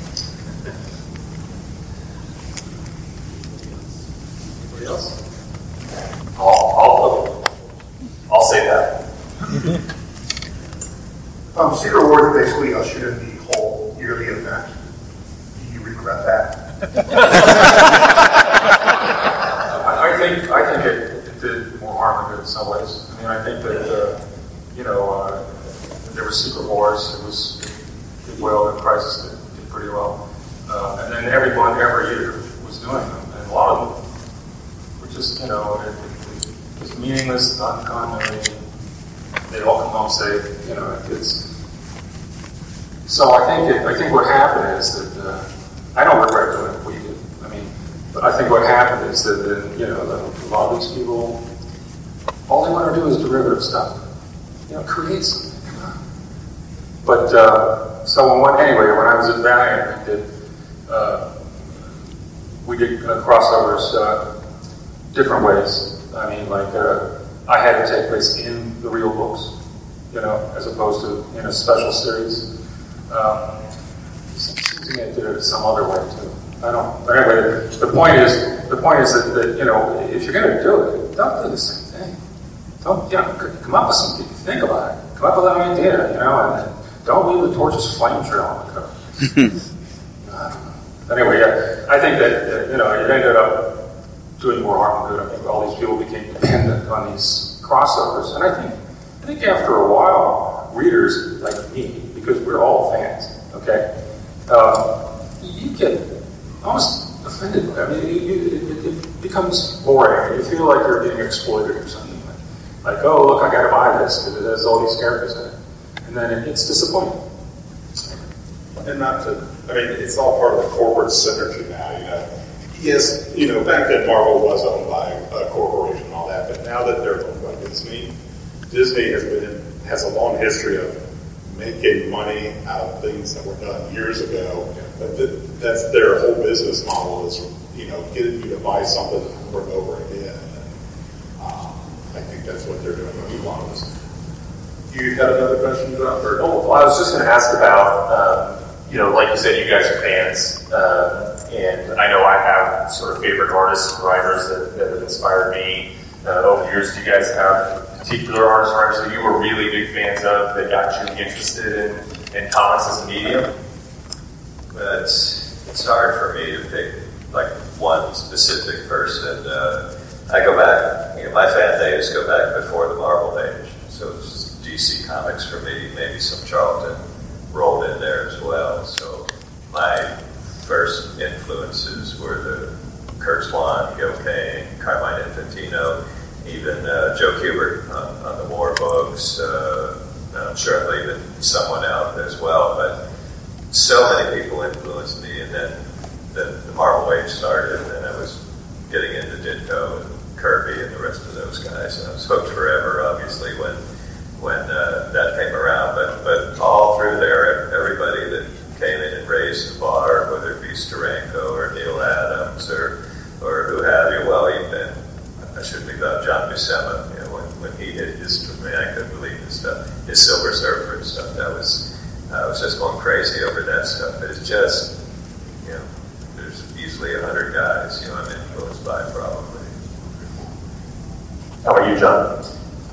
Anybody else? I'll say that. Secret Wars basically ushered in the whole yearly event. Do you regret that? I think it did more harm than good in some ways. I mean, I think that there were Secret Wars. It did well, and Crisis did pretty well, and then everyone every year was doing them, and a lot of them were just it was meaningless, not continuity. They all come home safe, it's. So I think what happened is that I don't regret doing what we did. I mean, but I think what happened is that a lot of these people, all they want to do is derivative stuff. Create something. Come on. But anyway, when I was at Valiant, we did crossovers different ways. I mean, like I had to take place in the real books, as opposed to in a special series. Seems to me I did it some other way too. I don't. But anyway, the point is that if you're going to do it, don't do the same thing. Don't come up with something. Think about it. Come up with an idea, and don't leave the torch's flame trail on the cover. Anyway, I think that it ended up doing more harm than good. I think all these people became dependent on these crossovers, and I think after a while, readers like me, because we're all fans, okay, you get almost offended. I mean, it becomes boring. You feel like you're being exploited or something. Like, oh, look, I got to buy this because it has all these characters in it. And then it's disappointing. And it's all part of the corporate synergy now, Yes, back then Marvel was owned by a corporation and all that, but now that they're owned by Disney has a long history of making money out of things that were done years ago. That's their whole business model is, getting you to buy something over and over again. I think that's what they're doing with a lot of this. You had another question, John? Well, I was just going to ask about, like you said, you guys are fans, and I know I have sort of favorite artists and writers that have inspired me over the years. Do you guys have particular artists and writers that you were really big fans of that got you interested in comics as a medium? It's hard for me to pick like one specific person. I go back, my fan days go back before the Marvel age, so it's DC Comics for me, maybe some Charlton rolled in there as well. So my first influences were the Kurt Swan, Gil Kane, Carmine Infantino, even Joe Kubert on the War books. I'm sure I'm leaving someone out as well, but so many people influenced me, and then the Marvel age started, and I was getting into Ditko and Kirby and the rest of those guys. I was hooked forever, obviously, when that came around. But all through there, everybody that came in and raised the bar, whether it be Steranko or Neil Adams or who have you, well, even I shouldn't leave out John Buscema. You know, when he did his, I couldn't believe his stuff, his Silver Surfer and stuff. I was just going crazy over that stuff. But it's just, you know, there's easily 100 guys, you know, I'm influenced by probably. How about you, John?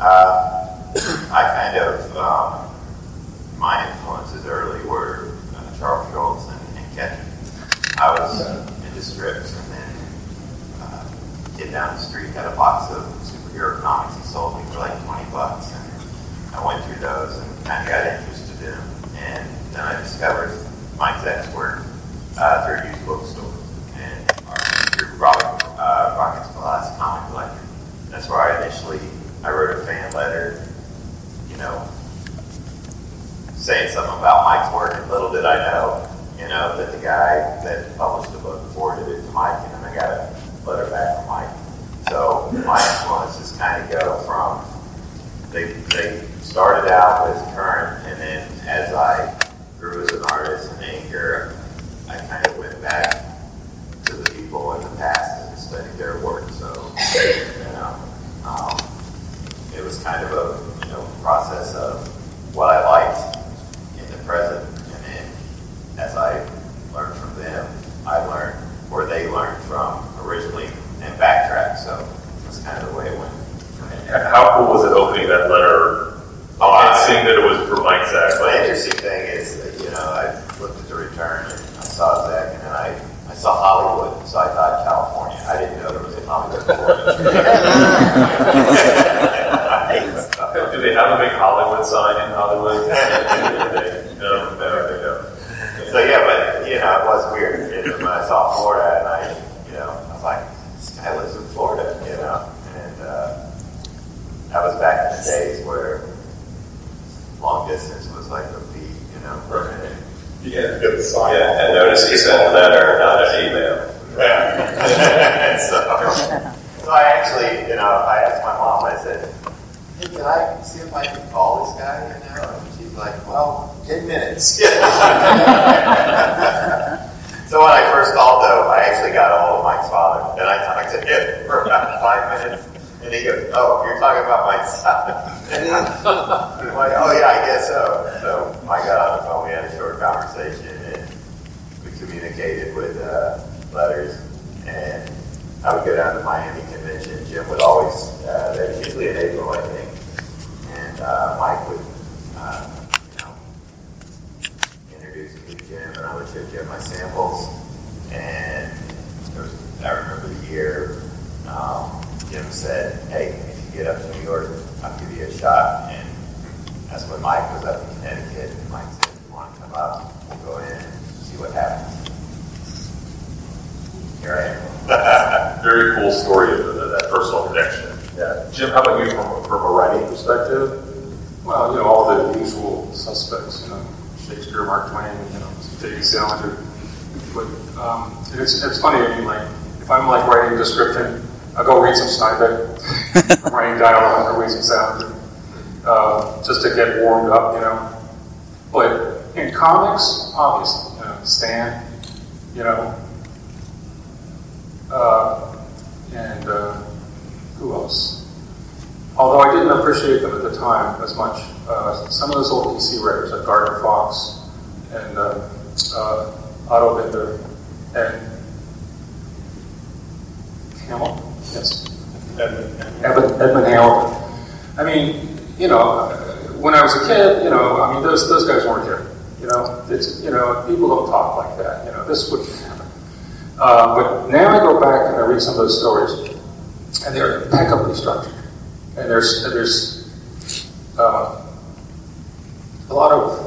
I kind of, my influences early were Charles Schultz and Ketchum. I was into strips, and then kid down the street had a box of superhero comics he sold me for like $20, and I went through those and kind of got interested in them. And then I discovered Mike Zeck's work through a used bookstore, and through Rocket's Glass Comic Collector. That's where I wrote a fan letter, you know, saying something about Mike's work, and little did I know, you know, that the guy that published the book forwarded it to Mike, and then I got a letter back from Mike. So my influences kind of go from, they started out as current, and then as I grew as an artist and anchor, I kind of went back to the people in the past and studied their work. So, you know, it was kind of a, you know, process of what I liked in the present, and then as I learned from them, I learned where they learned from originally and backtracked. So that's kind of the way it went. How cool was it opening that letter and seeing that it was for Mike Zeck? The interesting thing is, you know, I looked at the return and I saw Zeck, and then I saw Hollywood, so I thought California. I didn't know there was a Hollywood. Do they have a big Hollywood sign in Hollywood? No. So yeah, but you know, it was weird. And when I saw Florida, and I was like, this guy lives in Florida, you know. And that was back in the days where long distance was like a feat, you know. Right. Yeah, good sign. Yeah, and notice he sent a letter, not an email. Yeah. So I actually, you know, I asked my mom. I said, hey, can I see if I can call this guy, you know? And she's like, well, 10 minutes. So when I first called, though, I actually got a hold of Mike's father. And I talked to him for about 5 minutes. And he goes, oh, you're talking about Mike's son. I'm like, oh, yeah, I guess so. So Mike got on the phone. We had a short conversation. And we communicated with letters. And I would go down to Miami Convention. Jim would always, that was usually in April, I think. And Mike would, you know, introduce me to Jim, and I would show Jim my samples. And I remember the year Jim said, hey, if you get up to New York, I'll give you a shot. And that's when Mike was up in Connecticut. And Mike said, if you want to come up, we'll go in and see what happens. Here I am. Very cool story of that personal connection. Yeah. Jim, how about you from a writing perspective? Well, you know, all the usual suspects, you know, Shakespeare, Mark Twain, you know, J.D. Salinger. But it's funny, I mean, like, if I'm like writing a description, I'll go read some Steinbeck. I'm writing dialogue, I'll read some Salinger, just to get warmed up, you know. But in comics, obviously, you know, Stan, you know, and who else? Although I didn't appreciate them at the time as much, some of those old DC writers like Gardner Fox and Otto Binder and Hamill, yes, Edmund Hamilton. I mean, you know, when I was a kid, you know, I mean, those guys weren't here. You know, it's, you know, people don't talk like that. You know, this wouldn't happen. But now I go back and I read some of those stories, and they're impeccably structured, and there's a lot of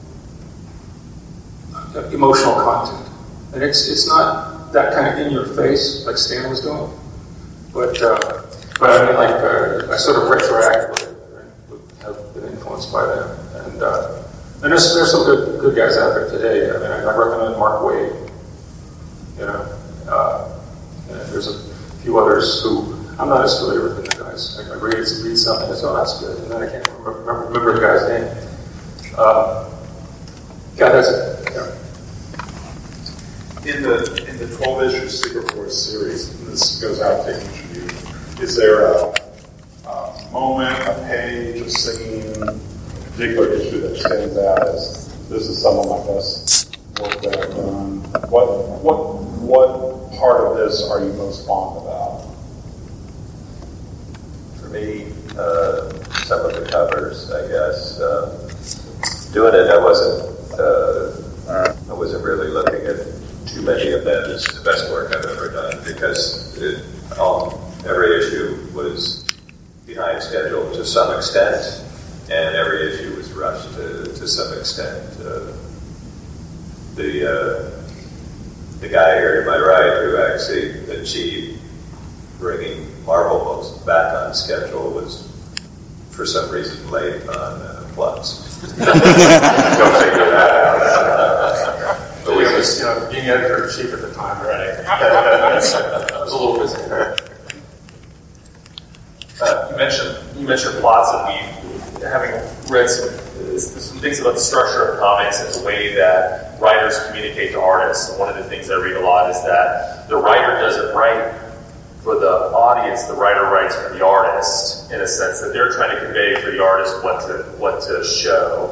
emotional content, and it's not that kind of in your face like Stan was doing, but I mean, like I sort of retroactively have been influenced by them, and there's some good guys out there today. I mean, I recommend Mark Waid. You know, and there's a few others who I'm not as familiar with the guys. I read something, I said, oh, that's good, and then I can't remember the guy's name. Yeah, that's it. Yeah. In the 12-issue Secret Force series, and this goes out to each of you, is there a moment, a page, a scene, a particular issue that stands out as this is some of my best work that I've done? What part of this are you most fond about? For me, some of the covers, I guess. Doing it, I wasn't really looking at too many of them as the best work I've ever done, because every issue was behind schedule to some extent, and every issue was rushed to some extent. The guy here to my right who actually achieved bringing Marvel books back on schedule was, for some reason, late on plots. Go figure that out. But we was, being editor-in-chief at the time, right? I was a little busy. You mentioned plots, and having read some things about the structure of comics and the way that writers communicate to artists. And one of the things I read a lot is that the writer doesn't write for the audience, the writer writes for the artist, in a sense that they're trying to convey for the artist what to show.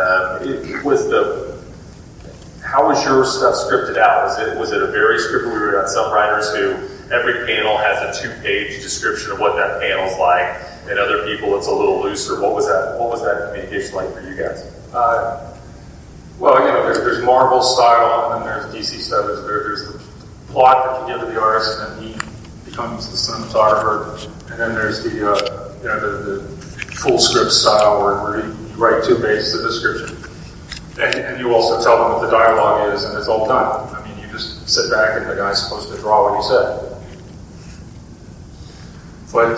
How was your stuff scripted out? Was it a very scripted? We got some writers who every panel has a 2-page description of what that panel's like, and other people it's a little looser. What was that communication like for you guys? Well, there's Marvel style, and then there's DC style. There's the plot that you give to the artist, and then he becomes the cinematographer, and then there's the full script style where you write 2 pages of description, and you also tell them what the dialogue is, and it's all done. I mean, you just sit back, and the guy's supposed to draw what he said. But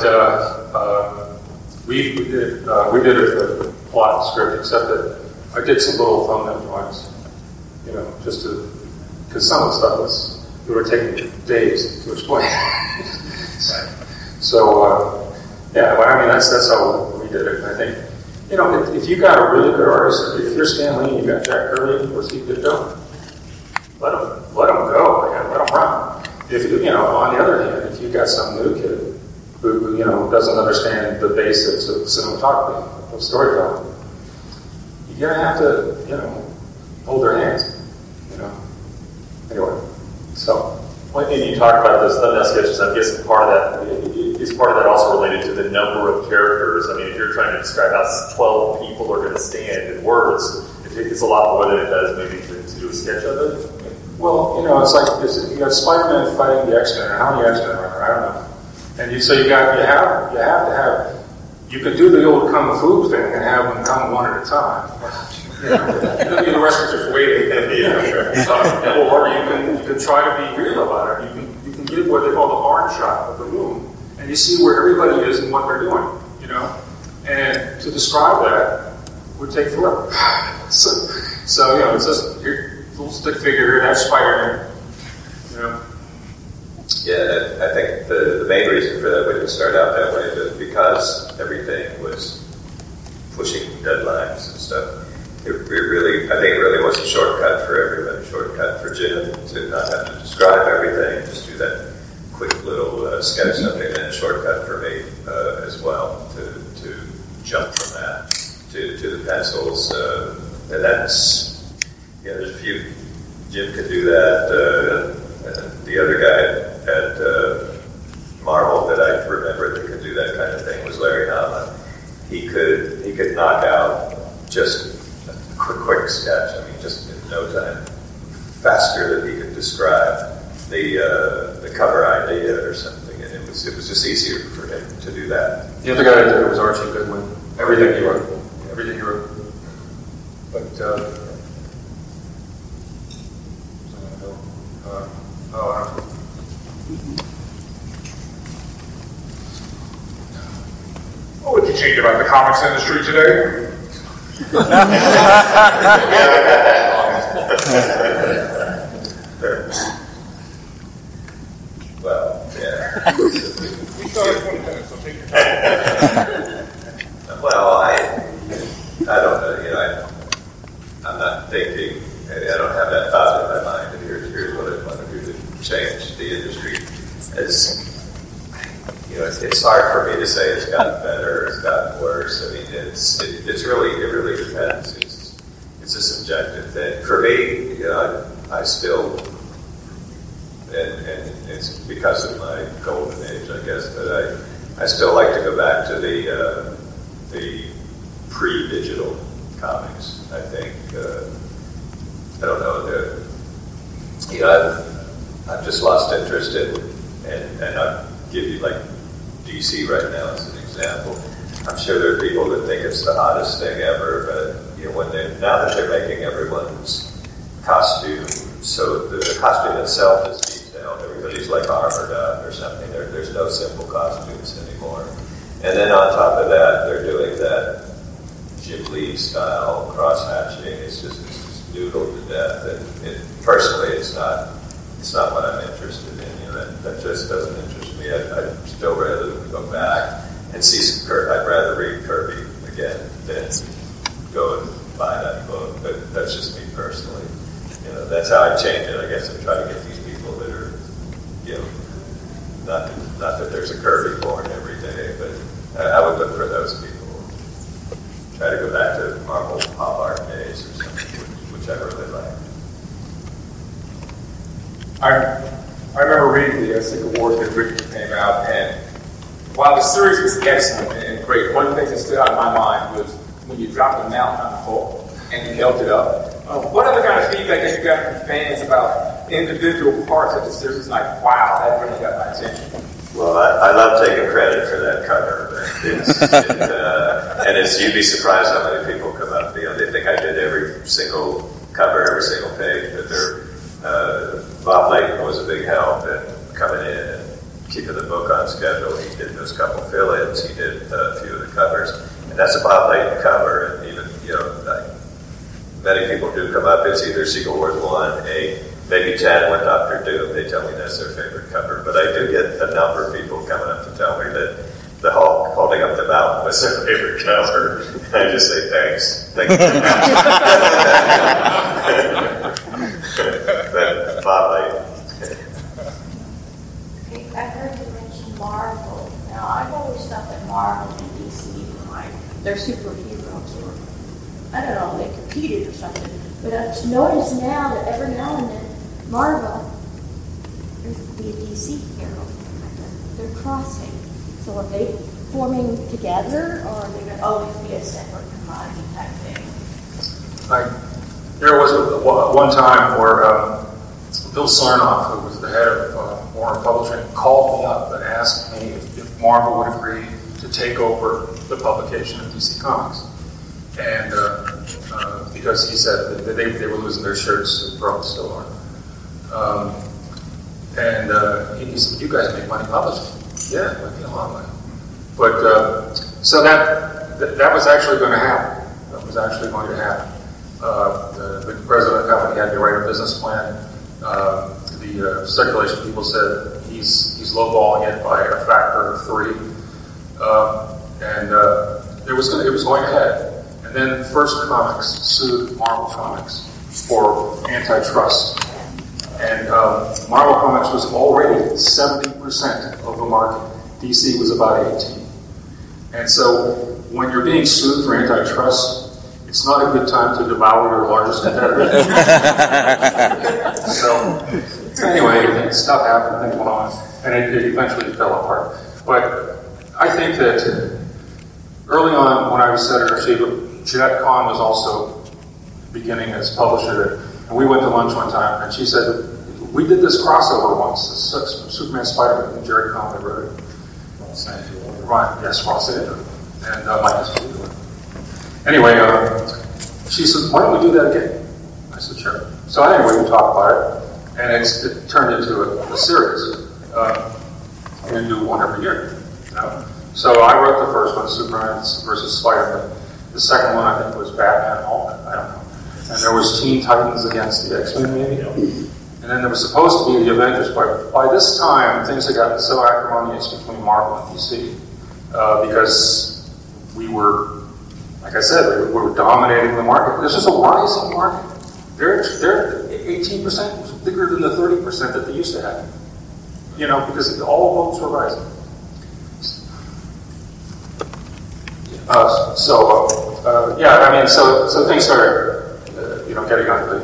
we did a plot and script, except that I did some little thumbnail drawings, because some of the stuff it would take me days to explain. So, that's how we did it. And I think, if you got a really good artist, if you're Stan Lee and you got Jack Kirby or Steve Ditko, let them go, man. Let them run. If on the other hand, if you got some new kid who doesn't understand the basics of cinematography, of storytelling, you're gonna have to hold their hands. Anyway, so. And you talk about those thumbnail sketches. I'm guessing part of that also related to the number of characters. I mean, if you're trying to describe how 12 people are going to stand in words, it's a lot more than it does maybe to do a sketch of it. Well, it's like you got Spider-Man fighting the X-Men. How many X-Men are there? I don't know. And you can do the old kung fu thing and have them come one at a time. The rest is just waiting. Or you can try to be real about it. You can give what they call the barn shot of the room, and you see where everybody is and what they're doing. And to describe that would take forever. So it's just here, little stick figure here, that's Spider-Man. Yeah, I think the main reason for that we didn't start out that way is because everything was pushing deadlines and stuff. I think it really was a shortcut for everyone, a shortcut for Jim to not have to describe everything, just do that quick little sketch of it, and a shortcut for me as well to jump from that to the pencils. And that's, there's a few, Jim could do that, and the other guy at Marvel that I remember that could do that kind of thing was Larry Hama. He could knock out just quick sketch. I mean, just in no time, faster than he could describe the cover idea or something, and it was just easier for him to do that. The other guy that did it was Archie Goodwin. Everything he wrote. But what would you change about the comics industry today? Well, yeah. We started 20 minutes, so take your time. Well, I don't know. I'm not thinking. I don't have that thought in my mind. And here's what I want to do to change the industry. It's hard for me to say it's gotten better, it's gotten worse. I mean, it really depends. It's a subjective thing. For me, I still, and it's because of my golden age, I guess, but I still like to go back to the pre-digital comics. I think I don't know. I've just lost interest in, and I'll give you like DC right now as an example. I'm sure there are people that think it's the hottest thing ever, but now that they're making everyone's costume, so the costume itself is detailed. Everybody's like armored up or something. There's no simple costumes anymore. And then on top of that, they're doing that Jim Lee style cross-hatching. It's just noodled to death. And personally, it's not what I'm interested in. That just doesn't interest me. I'd still rather go back and see some Kirby. I'd rather read Kirby again than go and buy that book. But that's just me personally. That's how I change it. I guess I try to get these people that are, not that there's a Kirby born every day, but I would look for those people. Try to go back to Marvel pop art days or something, which I really like. I remember reading the Secret Wars that Rick came out, and while the series was excellent and great, one thing that stood out in my mind was when you dropped the mountain on the Hulk and you held it up. What other kind of feedback have you got from fans about individual parts of the series? Like, wow, that really got my attention. Well, I love taking credit for that cover, and you'd be surprised how many people come up. They think I did every single cover, every single page. But Bob Layton was a big help in coming in and keeping the book on schedule. He did those couple fill-ins. He did a few of the covers, and that's a Bob Layton cover. And even many people do come up. It's either Secret Wars 1, 8, maybe 10 with Dr. Doom. They tell me that's their favorite cover. But I do get a number of people coming up to tell me that the Hulk holding up the mountain was their favorite cover. I just say thanks. Thank you. But Bob Layton. I heard you mention Marvel. Now, I've always thought that Marvel and DC were like, they're superheroes, or I don't know, they competed or something. But I've noticed now that every now and then, Marvel, there's to be a DC hero. They're crossing. So are they forming together, or are they going to always be a separate commodity type thing? There was one time where Bill Sarnoff, who was the head of Warner Publishing, called me up and asked me if Marvel would agree to take over the publication of DC Comics. And because he said that they were losing their shirts, and Brooks still are. And he said, "You guys make money publishing." Yeah, we make a lot of money. But so that was actually going to happen. That was actually going to happen. The president of the company had to write a business plan. The circulation people said he's lowballing it by a factor of 3, and it was going ahead. And then First Comics sued Marvel Comics for antitrust, and Marvel Comics was already 70% of the market. DC was about 18%, and so when you're being sued for antitrust, it's not a good time to devour your largest competitor. So, anyway, stuff happened, things went on, and it eventually fell apart. But I think that early on, when I was editor-in-chief, Jeanette Kahn was also beginning as publisher, and we went to lunch one time, and she said, "We did this crossover once, Superman Spider-Man, and Jerry Conway wrote it." Right, yes, Ross did, and Mike is doing it. Anyway, she said, "Why don't we do that again?" I said, "Sure." So anyway, we talked about it, and it turned into a series. We do one every year. So I wrote the first one, Superman versus Spider-Man. The second one, I think, was Batman Hulk. I don't know. And there was Teen Titans against the X-Men, maybe. And then there was supposed to be the Avengers, but by this time, things had gotten so acrimonious between Marvel and DC because we were, like I said, we were dominating the market. This was a rising market. Their 18% was bigger than the 30% that they used to have. You know, because all boats were rising. So things started, getting on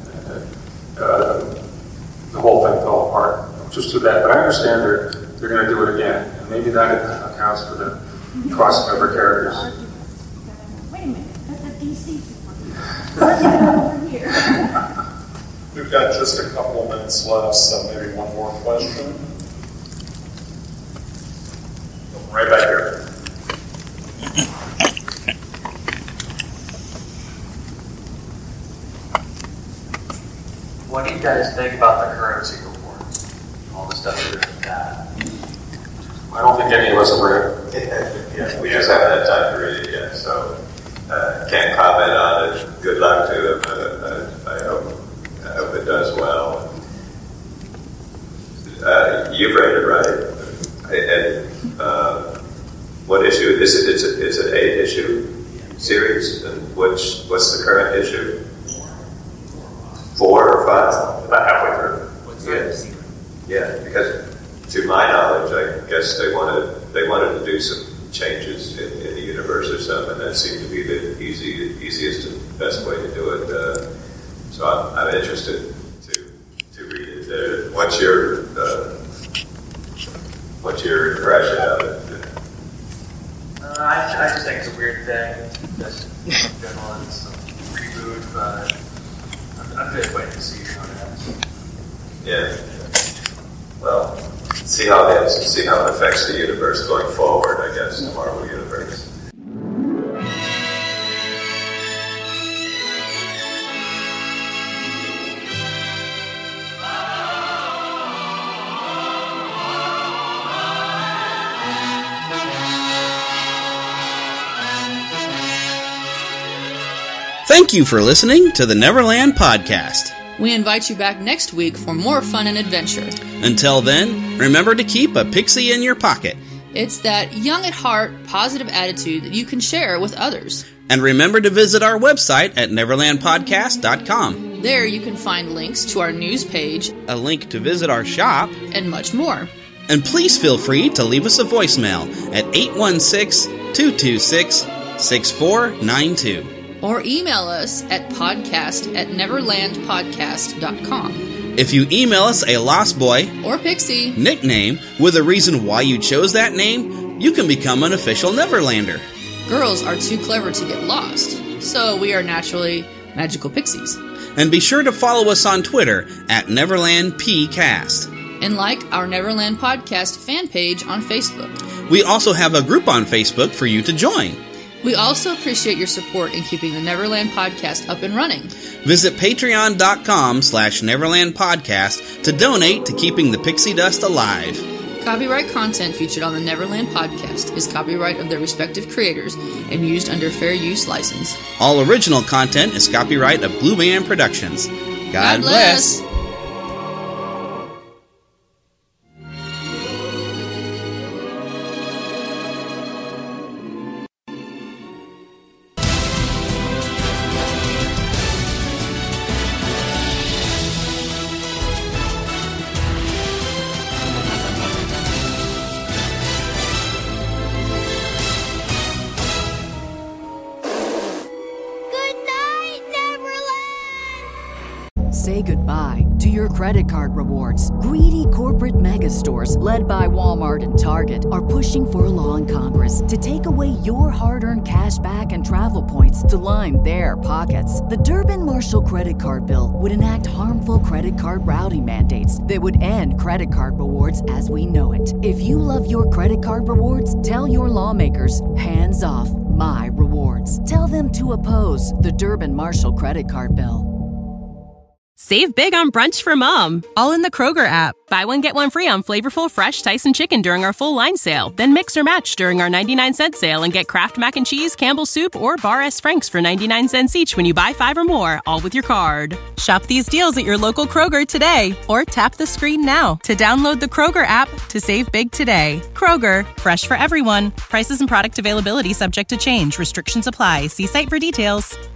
the whole thing fell apart, which was too bad. But I understand they're going to do it again, and maybe that accounts for the crossover characters. Wait a minute, that's a DC superhero. Over here. We've got just a couple of minutes left, so maybe one more question. Right back here. What do you guys think about the current Secret War? All the stuff that is that. I don't think any of us have read it. Yeah, we just haven't had time to read it yet, so can't comment on it. Good luck to them. I hope it does well. You've read it, right? And what issue is it? It's an 8-issue series, and what's the current issue? 4 or 5? About halfway through. Yeah, because to my knowledge, I guess they wanted to do some changes in the universe or something, and that seemed to be the easiest and best way to do it. So I'm interested to read it. What's your impression of it? I just think it's a weird thing. Just in general, it's a reboot, but I'm just waiting to see how it happens. Yeah. Well, see how it is, and see how it affects the universe going forward, I guess, the Marvel universe. Thank you for listening to the Neverland Podcast. We invite you back next week for more fun and adventure. Until then, remember to keep a pixie in your pocket. It's that young at heart, positive attitude that you can share with others. And remember to visit our website at neverlandpodcast.com. There you can find links to our news page, a link to visit our shop, and much more. And please feel free to leave us a voicemail at 816-226-6492. Or email us at podcast@neverlandpodcast.com. If you email us a Lost Boy or Pixie nickname with a reason why you chose that name, you can become an official Neverlander. Girls are too clever to get lost, so we are naturally magical pixies. And be sure to follow us on Twitter at NeverlandPcast. And like our Neverland Podcast fan page on Facebook. We also have a group on Facebook for you to join. We also appreciate your support in keeping the Neverland Podcast up and running. Visit patreon.com/Neverland Podcast to donate to keeping the pixie dust alive. Copyright content featured on the Neverland Podcast is copyright of their respective creators and used under fair use license. All original content is copyright of Blue Band Productions. God bless. Say goodbye to your credit card rewards. Greedy corporate mega stores, led by Walmart and Target, are pushing for a law in Congress to take away your hard-earned cash back and travel points to line their pockets. The Durbin-Marshall credit card bill would enact harmful credit card routing mandates that would end credit card rewards as we know it. If you love your credit card rewards, tell your lawmakers, hands off my rewards. Tell them to oppose the Durbin-Marshall credit card bill. Save big on brunch for mom, all in the Kroger app. Buy one, get one free on flavorful fresh Tyson chicken during our full line sale. Then mix or match during our 99-cent sale and get Kraft Mac and Cheese, Campbell's Soup, or Bar S. Frank's for 99 cents each when you buy 5 or more, all with your card. Shop these deals at your local Kroger today or tap the screen now to download the Kroger app to save big today. Kroger, fresh for everyone. Prices and product availability subject to change. Restrictions apply. See site for details.